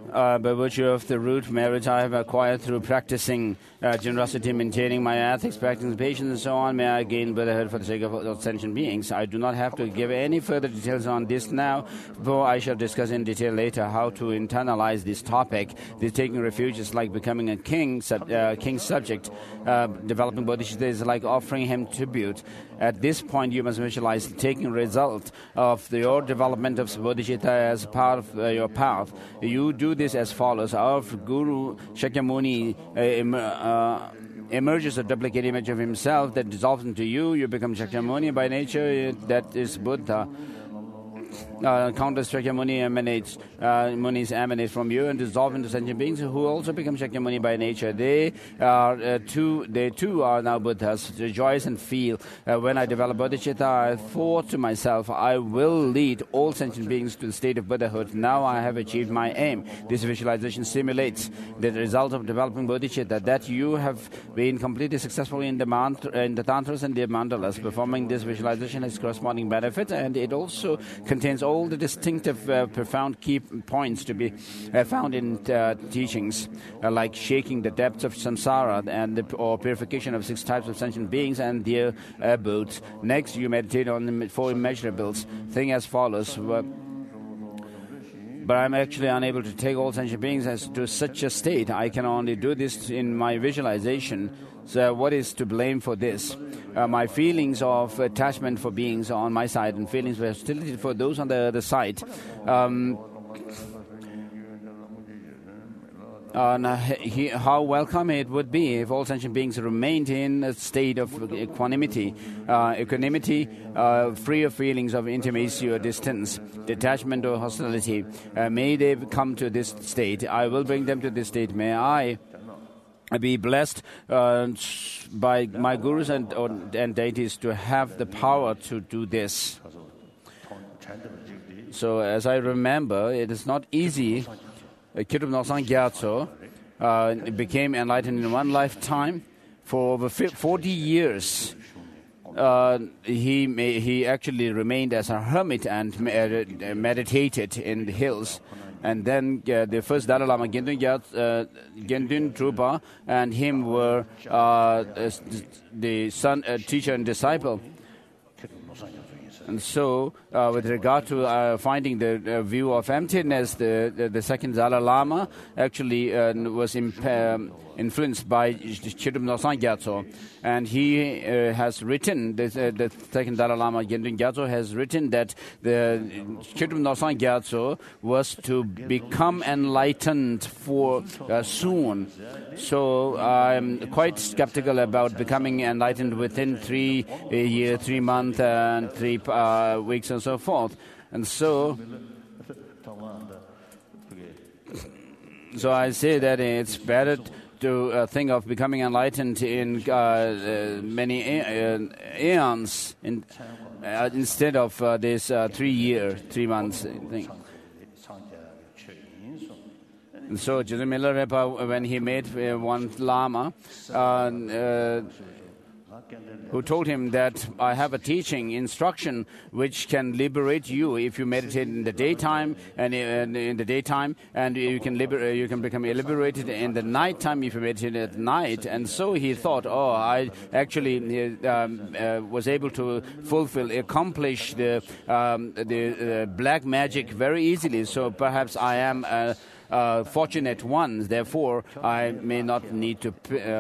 by virtue of the root merit I have acquired through practicing generosity, maintaining my ethics, practicing patience, and so on, may I gain Buddhahood for the sake of sentient beings. I do not have to give any further details on this now, though I shall discuss in detail later how to internalize this topic. The taking refuge is like becoming a king's subject. Developing bodhicitta is like offering him tribute. At this point, you must visualize the taking result of your development of bodhicitta as part of your path. You do this as follows. Our Guru Shakyamuni emerges a duplicate image of himself that dissolves into you. You become Shakyamuni by nature. That is Buddha. Countless Shakyamuni munis emanate from you and dissolve into sentient beings who also become Shakyamuni by nature. They too are now Buddhas. Rejoice and feel. When I develop bodhicitta, I thought to myself, I will lead all sentient beings to the state of Buddhahood. Now I have achieved my aim. This visualization simulates the result of developing bodhicitta, that you have been completely successful in the tantras and the mandalas. Performing this visualization has corresponding benefits, and it also contains all the distinctive, profound key points to be found in teachings, like shaking the depths of samsara or purification of 6 types of sentient beings and their abodes. Next, you meditate on the 4 immeasurables. Thing as follows. But I'm actually unable to take all sentient beings to such a state. I can only do this in my visualization. So what is to blame for this? My feelings of attachment for beings on my side and feelings of hostility for those on the other side. How welcome it would be if all sentient beings remained in a state of equanimity, free of feelings of intimacy or distance, detachment or hostility. May they come to this state. I will bring them to this state. May I be blessed by my gurus and deities to have the power to do this. So as I remember, it is not easy. Kirub Nosang Gyatso became enlightened in one lifetime. For over 40 years, he actually remained as a hermit and meditated in the hills. And then the first Dalai Lama, Gendun Trungpa, and him were the son, teacher and disciple. And so, with regard to finding the view of emptiness, the second Dalai Lama actually was influenced by Chidum Nosang Gyatso. And he has written, the second Dalai Lama, Gendun Gyatso, has written that the Chidum Nosang Gyatso was to become enlightened soon. So I'm quite skeptical about becoming enlightened within 3 years, 3 months, and 3 weeks, and so forth. And so I say that it's better to think of becoming enlightened in many aeons instead of this 3 year, 3 months thing. And so Jiddu Miller Repa, when he met one Lama, who told him that I have a teaching instruction which can liberate you if you meditate in the daytime and in the daytime, and you can become liberated in the nighttime if you meditate at night. And so he thought, I actually was able to accomplish the black magic very easily. So perhaps I am a fortunate one. Therefore, I may not need to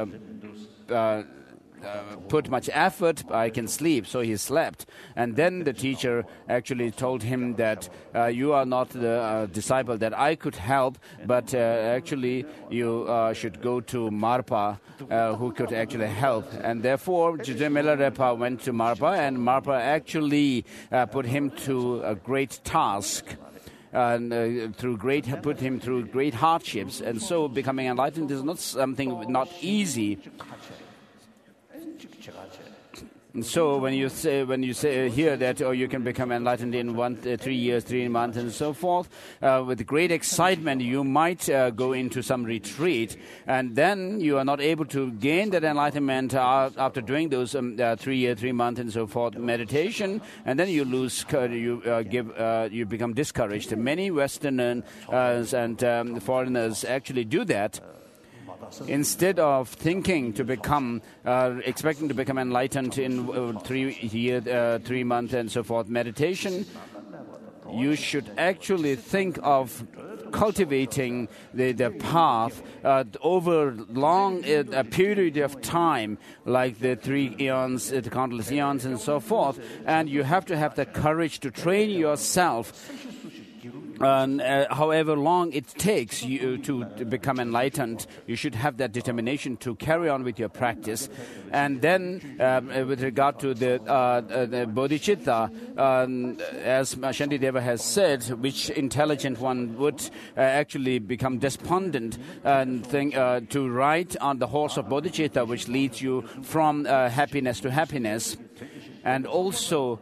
put much effort, I can sleep. So he slept. And then the teacher actually told him that you are not the disciple that I could help, but actually you should go to Marpa, who could actually help. And therefore, Jiddu Miller Repa went to Marpa, and Marpa actually put him to a great task. And put him through great hardships. And so becoming enlightened is not something not easy. So when you say here that you can become enlightened in 3 years, 3 months, and so forth, with great excitement, you might go into some retreat, and then you are not able to gain that enlightenment after doing those 3 years, 3 months, and so forth meditation, and then you lose, you become discouraged. Many Westerners and foreigners actually do that. Instead of thinking to become, expecting to become enlightened in 3 years, 3 months, and so forth meditation, you should actually think of cultivating the path over long a period of time, like the 3 eons, the countless eons, and so forth. And you have to have the courage to train yourself. However long it takes you to become enlightened, you should have that determination to carry on with your practice. And then, with regard to the bodhicitta, as Shantideva has said, which intelligent one would actually become despondent and think to ride on the horse of bodhicitta, which leads you from happiness to happiness. And also,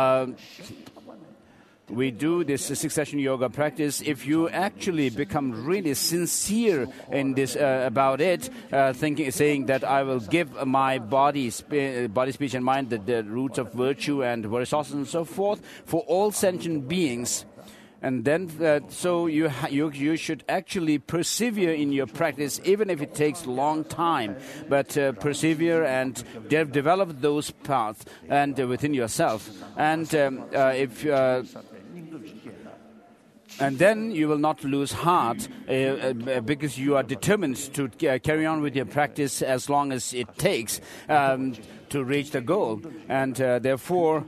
we do this succession yoga practice. If you actually become really sincere in this about it, saying that I will give my body, speech, and mind the roots of virtue and resources and so forth for all sentient beings. And then, so you should actually persevere in your practice, even if it takes a long time. But persevere and develop those paths and within yourself. And and then you will not lose heart because you are determined to carry on with your practice as long as it takes to reach the goal. And therefore,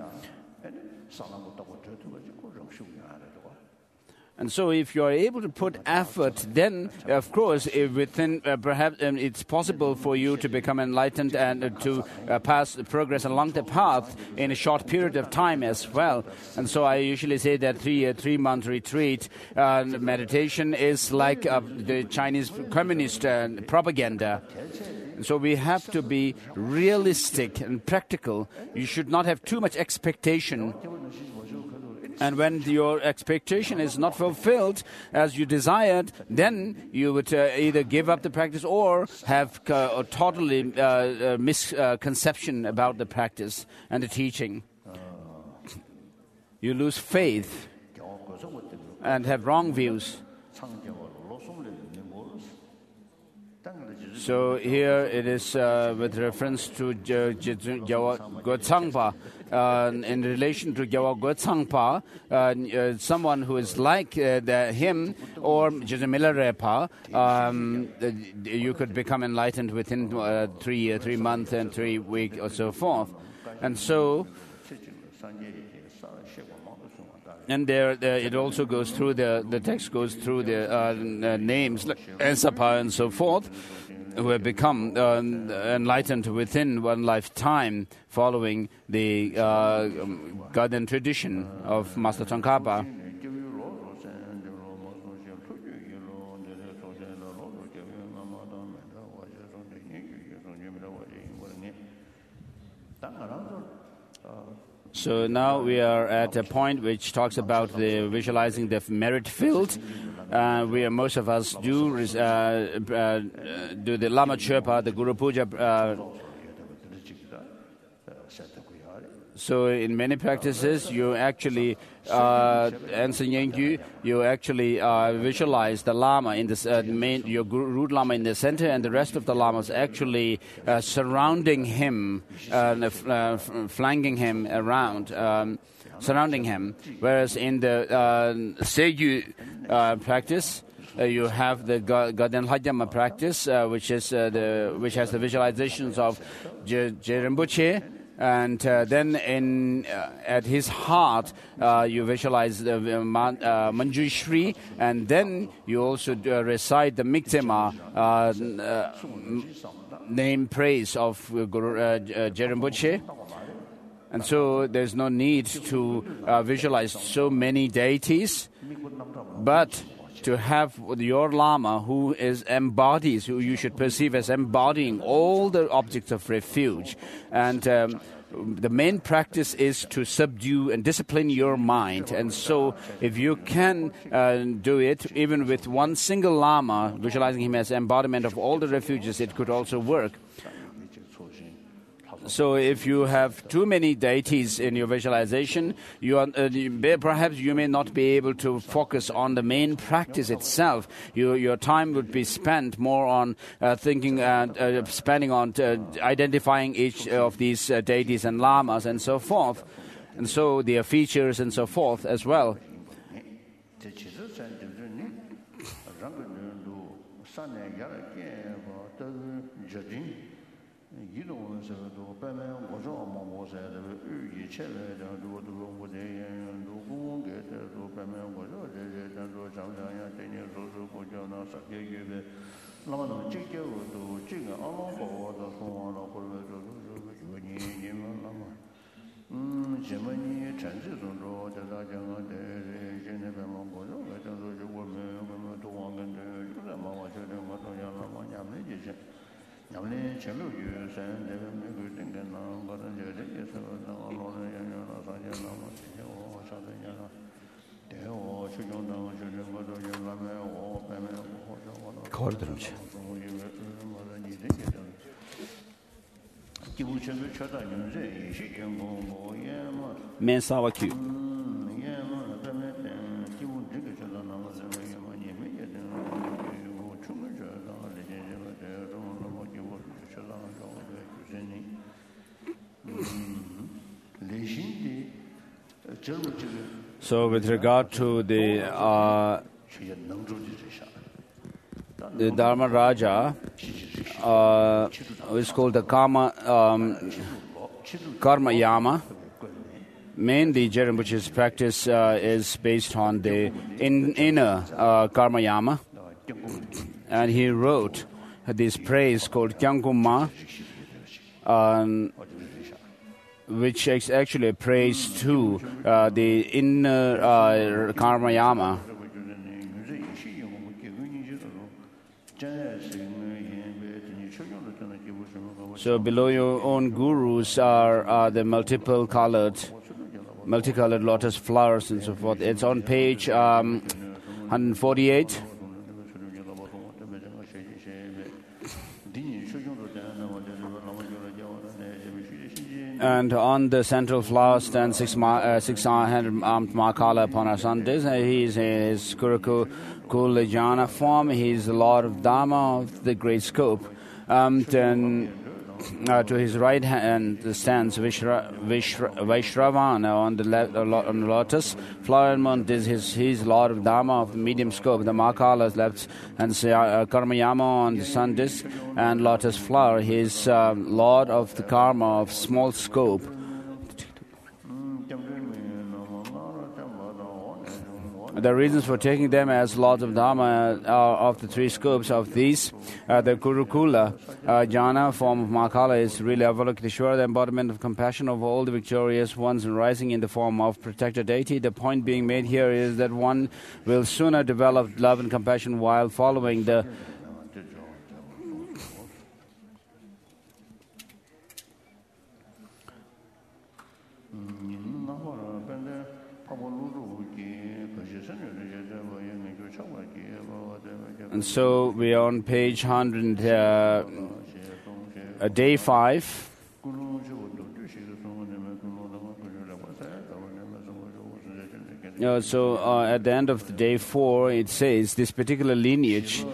and so if you are able to put effort, then, of course, within perhaps it's possible for you to become enlightened and to progress along the path in a short period of time as well. And so I usually say that 3-month retreat meditation is like the Chinese communist propaganda. So we have to be realistic and practical. You should not have too much expectation. And when your expectation is not fulfilled as you desired, then you would either give up the practice or have a totally misconception about the practice and the teaching. You lose faith and have wrong views. So here it is with reference to Gotsangpa. In relation to Gyawa Gotsangpa, someone who is like him or Milarepa, you could become enlightened within 3 months and 3 weeks or so forth. And so, and there it also goes through the text goes through the names like Ensapa and so forth, who have become enlightened within one lifetime following the garden tradition of Master Tsongkhapa. So now we are at a point which talks about the visualizing the merit field. Most of us do the Lama Chöpa, the Guru Puja. So in many practices, you actually you actually visualize the Lama in this your root Lama in the center, and the rest of the Lamas actually surrounding him, flanking him around. Surrounding him, whereas in the Segyu practice, you have the Gaden Hajama practice, which has the visualizations of Rinpoche, and then at his heart you visualize the Manjushri, and then you also recite the Miktsema name praise of Guru Rinpoche. And so there's no need to visualize so many deities, but to have your Lama who embodies, who you should perceive as embodying all the objects of refuge. And the main practice is to subdue and discipline your mind. And so if you can do it, even with one single Lama, visualizing him as embodiment of all the refuges, it could also work. So if you have too many deities in your visualization, perhaps you may not be able to focus on the main practice itself. Your time would be spent more on thinking and spending on identifying each of these deities and lamas and so forth, and so their features and so forth as well. Mensawa Q. So with regard to the Dharma Raja, is called the Karma Yama. Mainly, Rinpoche's practice is based on the inner Karma Yama, and he wrote this praise called Kyangkumma, which is actually a praise to the inner Karma Yama. So below your own gurus are the multicolored lotus flowers and so forth. It's on page 148. And on the central flower stands 600-armed Mahakala upon our Sundays. He is his Kulajana form. He is the Lord of Dharma of the great scope. Then to his right hand stands Vaishravana on the left, on the lotus flower. He's Lord of Dharma of the medium scope. The Mahakala is left, and Karmayama on the sun disk and lotus flower. He's Lord of the Karma of small scope. The reasons for taking them as Lords of Dharma are of the three scopes of these. The Kurukula jhana form of Mahakala is really Avalokiteshvara, the embodiment of compassion of all the victorious ones and rising in the form of protector deity. The point being made here is that one will sooner develop love and compassion while following the And so we are on page 100, day 5. So at the end of the day 4, it says this particular lineage.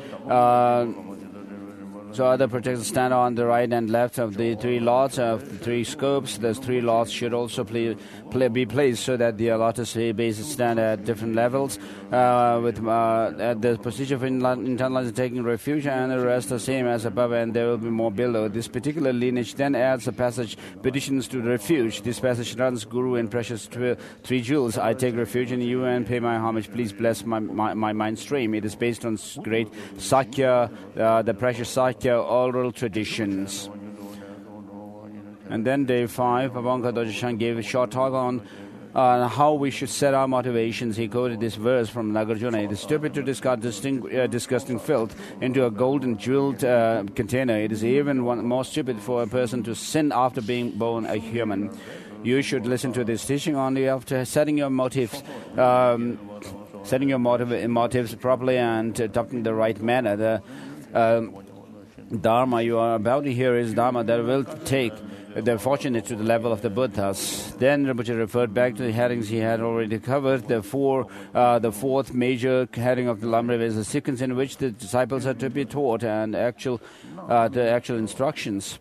So other protectors stand on the right and left of the three lots of the three scopes. Those three lots should also be placed so that the lotus bases stand at different levels. With at the procedure of internalizing taking refuge, and the rest are same as above, and there will be more below. This particular lineage then adds a passage, petitions to the refuge. This passage runs, Guru and precious 3 jewels. I take refuge in you and pay my homage. Please bless my mind stream. It is based on great Sakya, the precious Sakya oral traditions. And then day 5, Abhanka Dojishan gave a short talk on how we should set our motivations. He quoted this verse from Nagarjuna: "It is stupid to discard disgusting filth into a golden jeweled container. It is even more stupid for a person to sin after being born a human." You should listen to this teaching only after setting your motives. Setting your motives properly and adopting the right manner. The Dharma you are about to hear is Dharma that will take the fortunate to the level of the Buddhas. Then Rinpoche referred back to the headings he had already covered. The fourth major heading of the Lamrim is the sequence in which the disciples are to be taught and the actual instructions.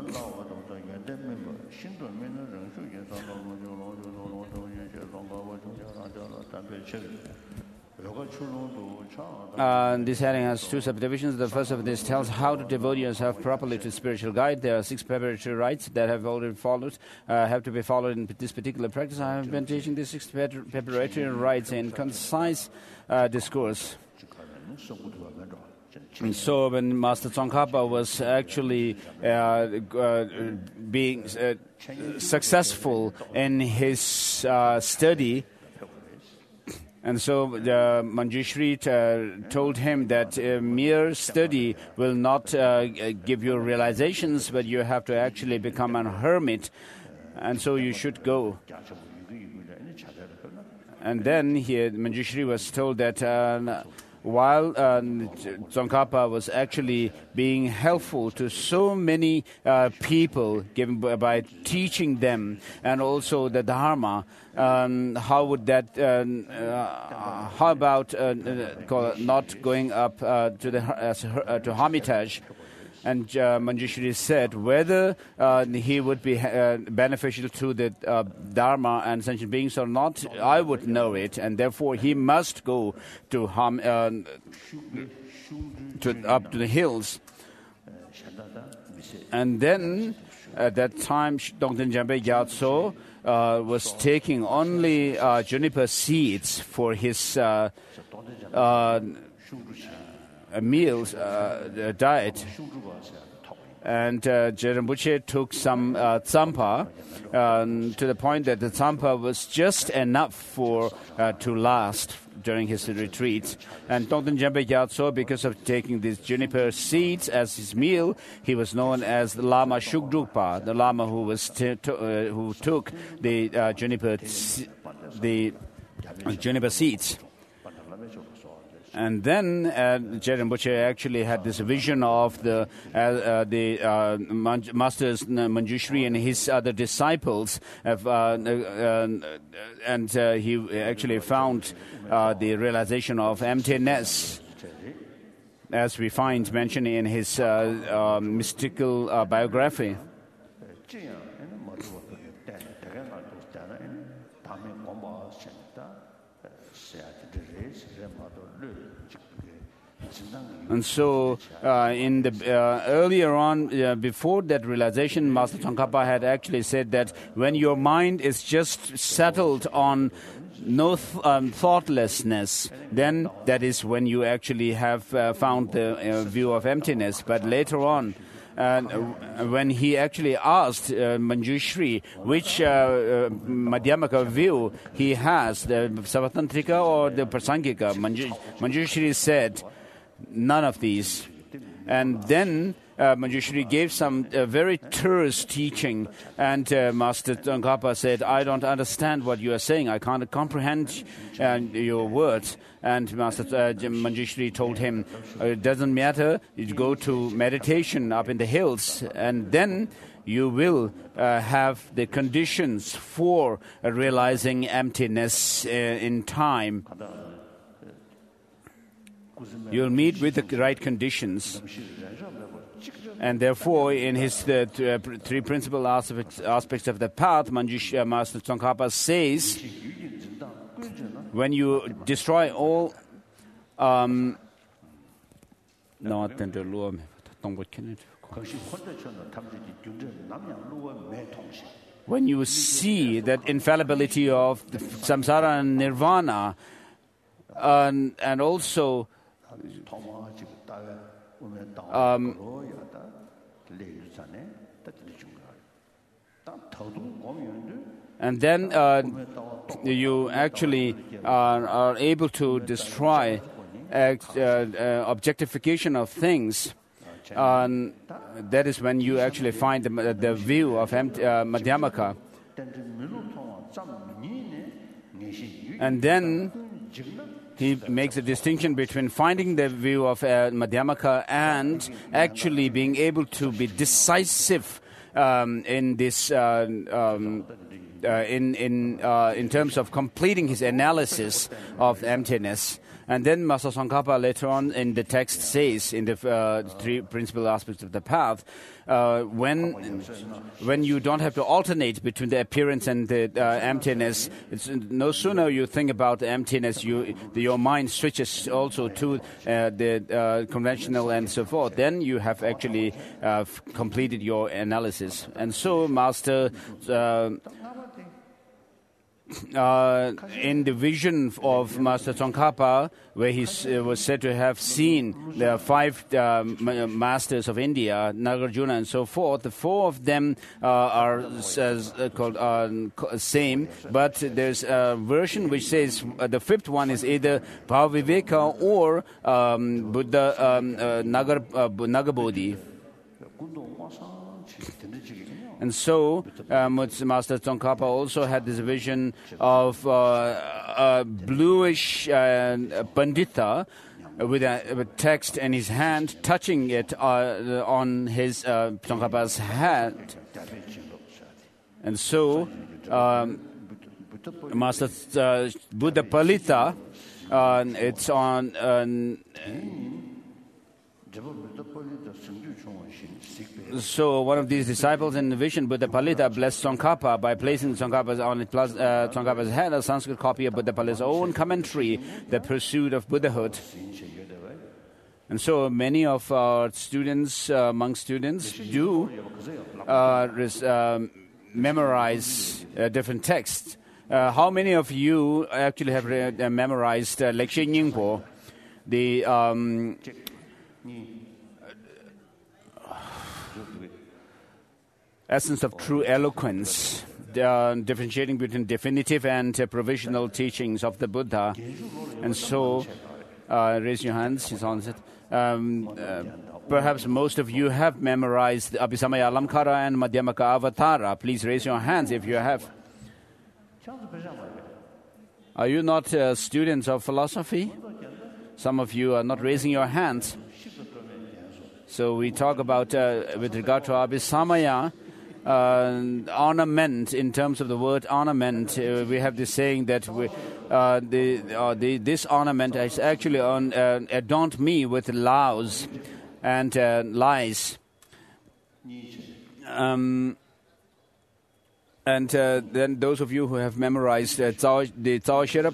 This heading has two subdivisions. The first of this tells how to devote yourself properly to spiritual guide. There are 6 preparatory rites that have already have to be followed in this particular practice. I have been teaching these 6 preparatory rites in concise discourse. And so when Master Tsongkhapa was actually being successful in his study, and so Manjushri told him that mere study will not give you realizations, but you have to actually become a hermit, and so you should go. And then Manjushri was told that while Tsongkhapa was actually being helpful to so many people by teaching them and also the Dharma, how would that? How about not going up to Hermitage? And Manjushri said whether he would be beneficial to the Dharma and sentient beings or not, I would know it, and therefore he must go to up to the hills. And then at that time, Dongten Jambe Gyatso was taking only juniper seeds for his meals, diet. And Rinpoche took some tsampa to the point that the tsampa was just enough to last during his retreat. And Dongten Jambe Gyatso, because of taking these juniper seeds as his meal, he was known as the Lama Shugdrukpa, the Lama who took the juniper seeds. And then Rinpoche actually had this vision of the masters Manjushri and his other disciples, and he actually found the realization of emptiness, as we find mentioned in his mystical biography. And so, in the earlier on, before that realization, Master Tsongkhapa had actually said that when your mind is just settled on no thoughtlessness, then that is when you actually have found the view of emptiness. But later on, when he actually asked Manjushri which Madhyamaka view he has, the Savatantrika or the Prasangika, Manjushri said, none of these. And then Manjushri gave some very terse teaching, and Master Tsongkhapa said, I don't understand what you are saying. I can't comprehend your words. And Master Manjushri told him, it doesn't matter. You go to meditation up in the hills, and then you will have the conditions for realizing emptiness in time. You'll meet with the right conditions. And therefore, in his 3 principal aspects of the path, Master Tsongkhapa says, when you destroy all... when you see that infallibility of the samsara and nirvana, and also And then you actually are able to destroy objectification of things. That is when you actually find the view of Madhyamaka. And then he makes a distinction between finding the view of Madhyamaka and actually being able to be decisive in this in terms of completing his analysis of emptiness. And then Master Tsongkhapa later on in the text says, in the three principal aspects of the path, when you don't have to alternate between the appearance and the emptiness, it's no sooner you think about the emptiness, your mind switches also to the conventional and so forth. Then you have actually completed your analysis. And so Master in the vision of Master Tsongkhapa, where he was said to have seen the 5 masters of India, Nagarjuna and so forth, the 4 of them are called same, but there's a version which says the 5th one is either Bhaviveka or Buddha Nagabodhi. And so, Master Tsongkhapa also had this vision of a bluish pandita with a text in his hand, touching it on his Tsongkhapa's hand. And so, Master Buddha Palita, it's on... So one of these disciples in the vision, Buddha Palita, blessed Tsongkhapa by placing Tsongkhapa's head a Sanskrit copy of Buddha Palita's own commentary, The Pursuit of Buddhahood. And so many of our students, monk students, do memorize different texts. How many of you actually have memorized Lekshe Nyingpo, the essence of true eloquence, differentiating between definitive and provisional teachings of the Buddha? And so, raise your hands. He's on it. Perhaps most of you have memorized Abhisamaya Alamkara and Madhyamaka Avatara. Please raise your hands if you have. Are you not students of philosophy? Some of you are not raising your hands. So we talk about, with regard to Abhisamaya, ornament. In terms of the word ornament, we have this saying that this ornament is actually adorned me with laws and lies. And then those of you who have memorized the Tsao Shirap,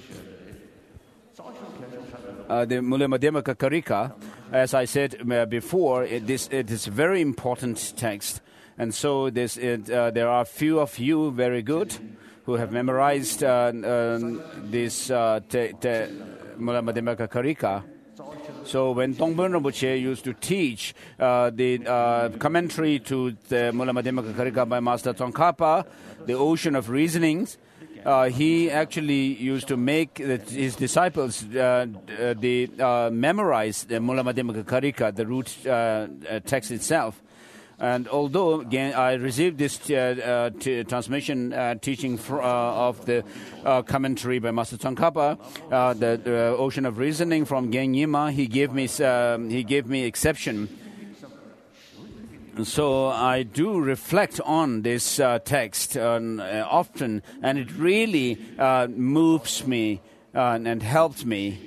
the Mula Madhyamaka Karika, as I said before, it is a very important text. And so there are few of you very good who have memorized this Mula Madhyamaka Karika. So when Tongben Rinpoche used to teach the commentary to the Mula Madhyamaka Karika by Master Tsongkhapa, the Ocean of Reasonings, he actually used to make his disciples memorize the Mula Madhyamaka Karika, the root text itself. And although, again, I received this transmission teaching of the commentary by Master Tsongkhapa, the Ocean of Reasoning from Gen Yima, he gave me exception. So I do reflect on this text often, and it really moves me and helps me.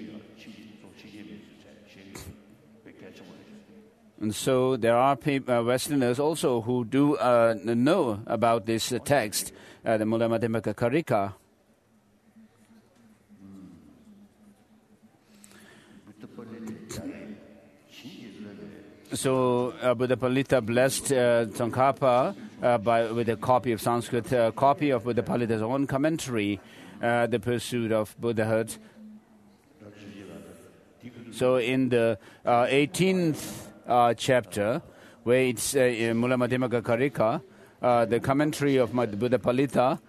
And so there are Westerners also who do know about this text, the Mula Madhyamaka Karika. So Buddha Palita blessed Tsongkhapa with a copy of Sanskrit, copy of Buddha Palita's own commentary, The Pursuit of Buddhahood. So in the 18th chapter, where it's Mula Madhyamaka Karika, the commentary of Buddha Palita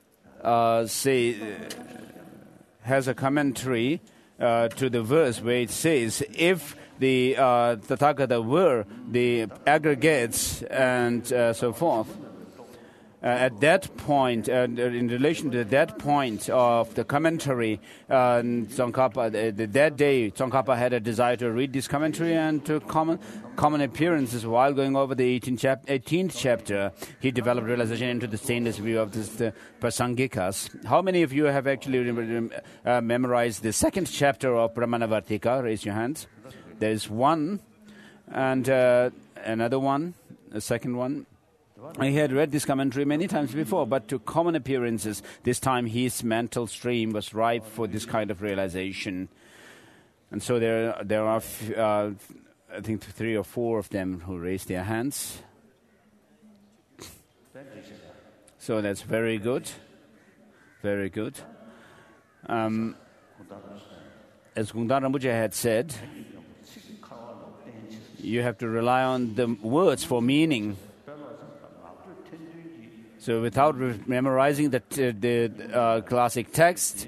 has a commentary to the verse where it says, if the Tathagata were the aggregates and so forth, at that point, in relation to that point of the commentary, Tsongkhapa, that day, Tsongkhapa had a desire to read this commentary and to common appearances while going over the 18th chapter. He developed realization into the stainless view of the Prasangikas. How many of you have actually memorized the second chapter of Brahmanavartika? Raise your hands. There is one, and another one, a second one. I had read this commentary many times before, but to common appearances, this time his mental stream was ripe for this kind of realization. And so there are, I think, 3 or 4 of them who raised their hands. So that's very good. Very good. As Gungdan Rinpoche had said, you have to rely on the words for meaning. So without memorizing the classic text,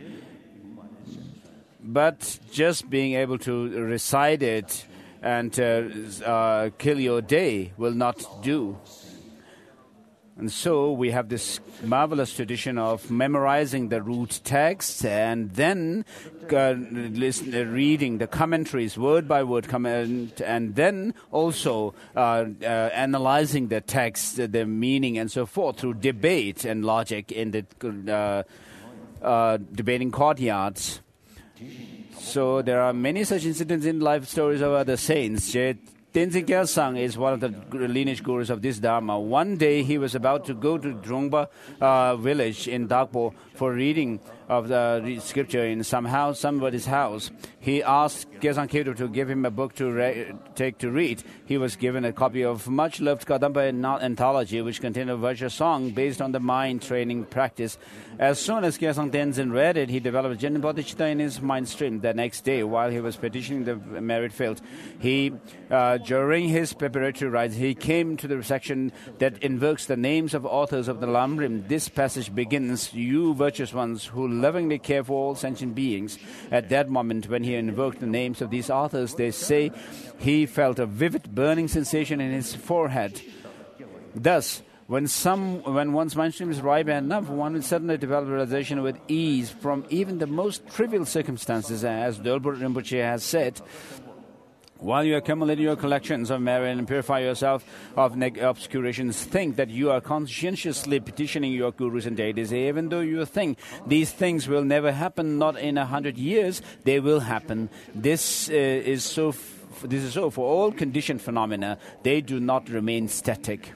but just being able to recite it and kill your day will not do. And so we have this marvelous tradition of memorizing the root text and then reading the commentaries word by word, and then also analyzing the text, the meaning, and so forth through debate and logic in the debating courtyards. So there are many such incidents in life stories of other saints. Tenzin Gyaltsang is one of the lineage gurus of this Dharma. One day he was about to go to Drungpa village in Dakpo for reading of the scripture in somebody's house. He asked Gyaltsang Khedro to give him a book to take to read. He was given a copy of much-loved Kadampa anthology, which contained a virtuous song based on the mind training practice. As soon as Gyaltsang Tenzin read it, he developed genuine bodhicitta in his mind stream. The next day, while he was petitioning the merit field, during his preparatory rites, he came to the section that invokes the names of authors of the Lamrim. This passage begins, "You virtuous ones who lovingly care for all sentient beings." At that moment, when he invoked the names of these authors, they say he felt a vivid burning sensation in his forehead. Thus, when one's mind stream is ripe enough, one will suddenly develop realization with ease from even the most trivial circumstances, as Dolpo Rinpoche has said. While you accumulate your collections of merit and purify yourself of obscurations, think that you are conscientiously petitioning your gurus and deities. Even though you think these things will never happen, not in 100 years, they will happen. This is so for all conditioned phenomena. They do not remain static.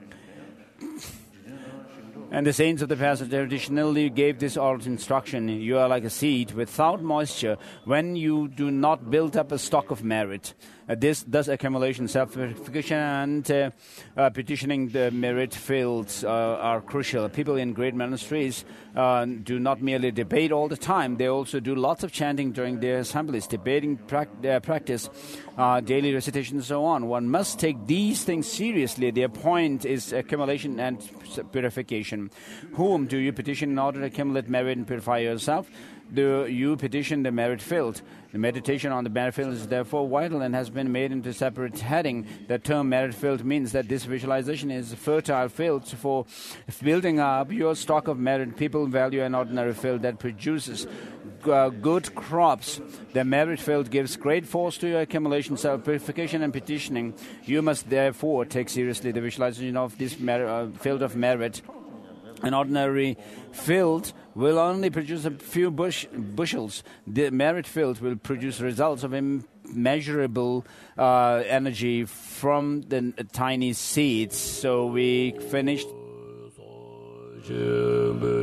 And the saints of the past traditionally gave this oral instruction: you are like a seed without moisture when you do not build up a stock of merit. Thus accumulation, self-purification, and petitioning the merit fields are crucial. People in great monasteries do not merely debate all the time. They also do lots of chanting during their assemblies, debating practice, daily recitation, and so on. One must take these things seriously. Their point is accumulation and purification. Whom do you petition in order to accumulate merit and purify yourself? Do you petition the merit field? The meditation on the merit field is therefore vital and has been made into a separate heading. The term merit field means that this visualization is a fertile field for building up your stock of merit. People value an ordinary field that produces good crops. The merit field gives great force to your accumulation, self-purification, and petitioning. You must therefore take seriously the visualization of this field of merit. An ordinary field will only produce a few bushels. The merit field will produce results of immeasurable energy from the tiny seeds. So we finished.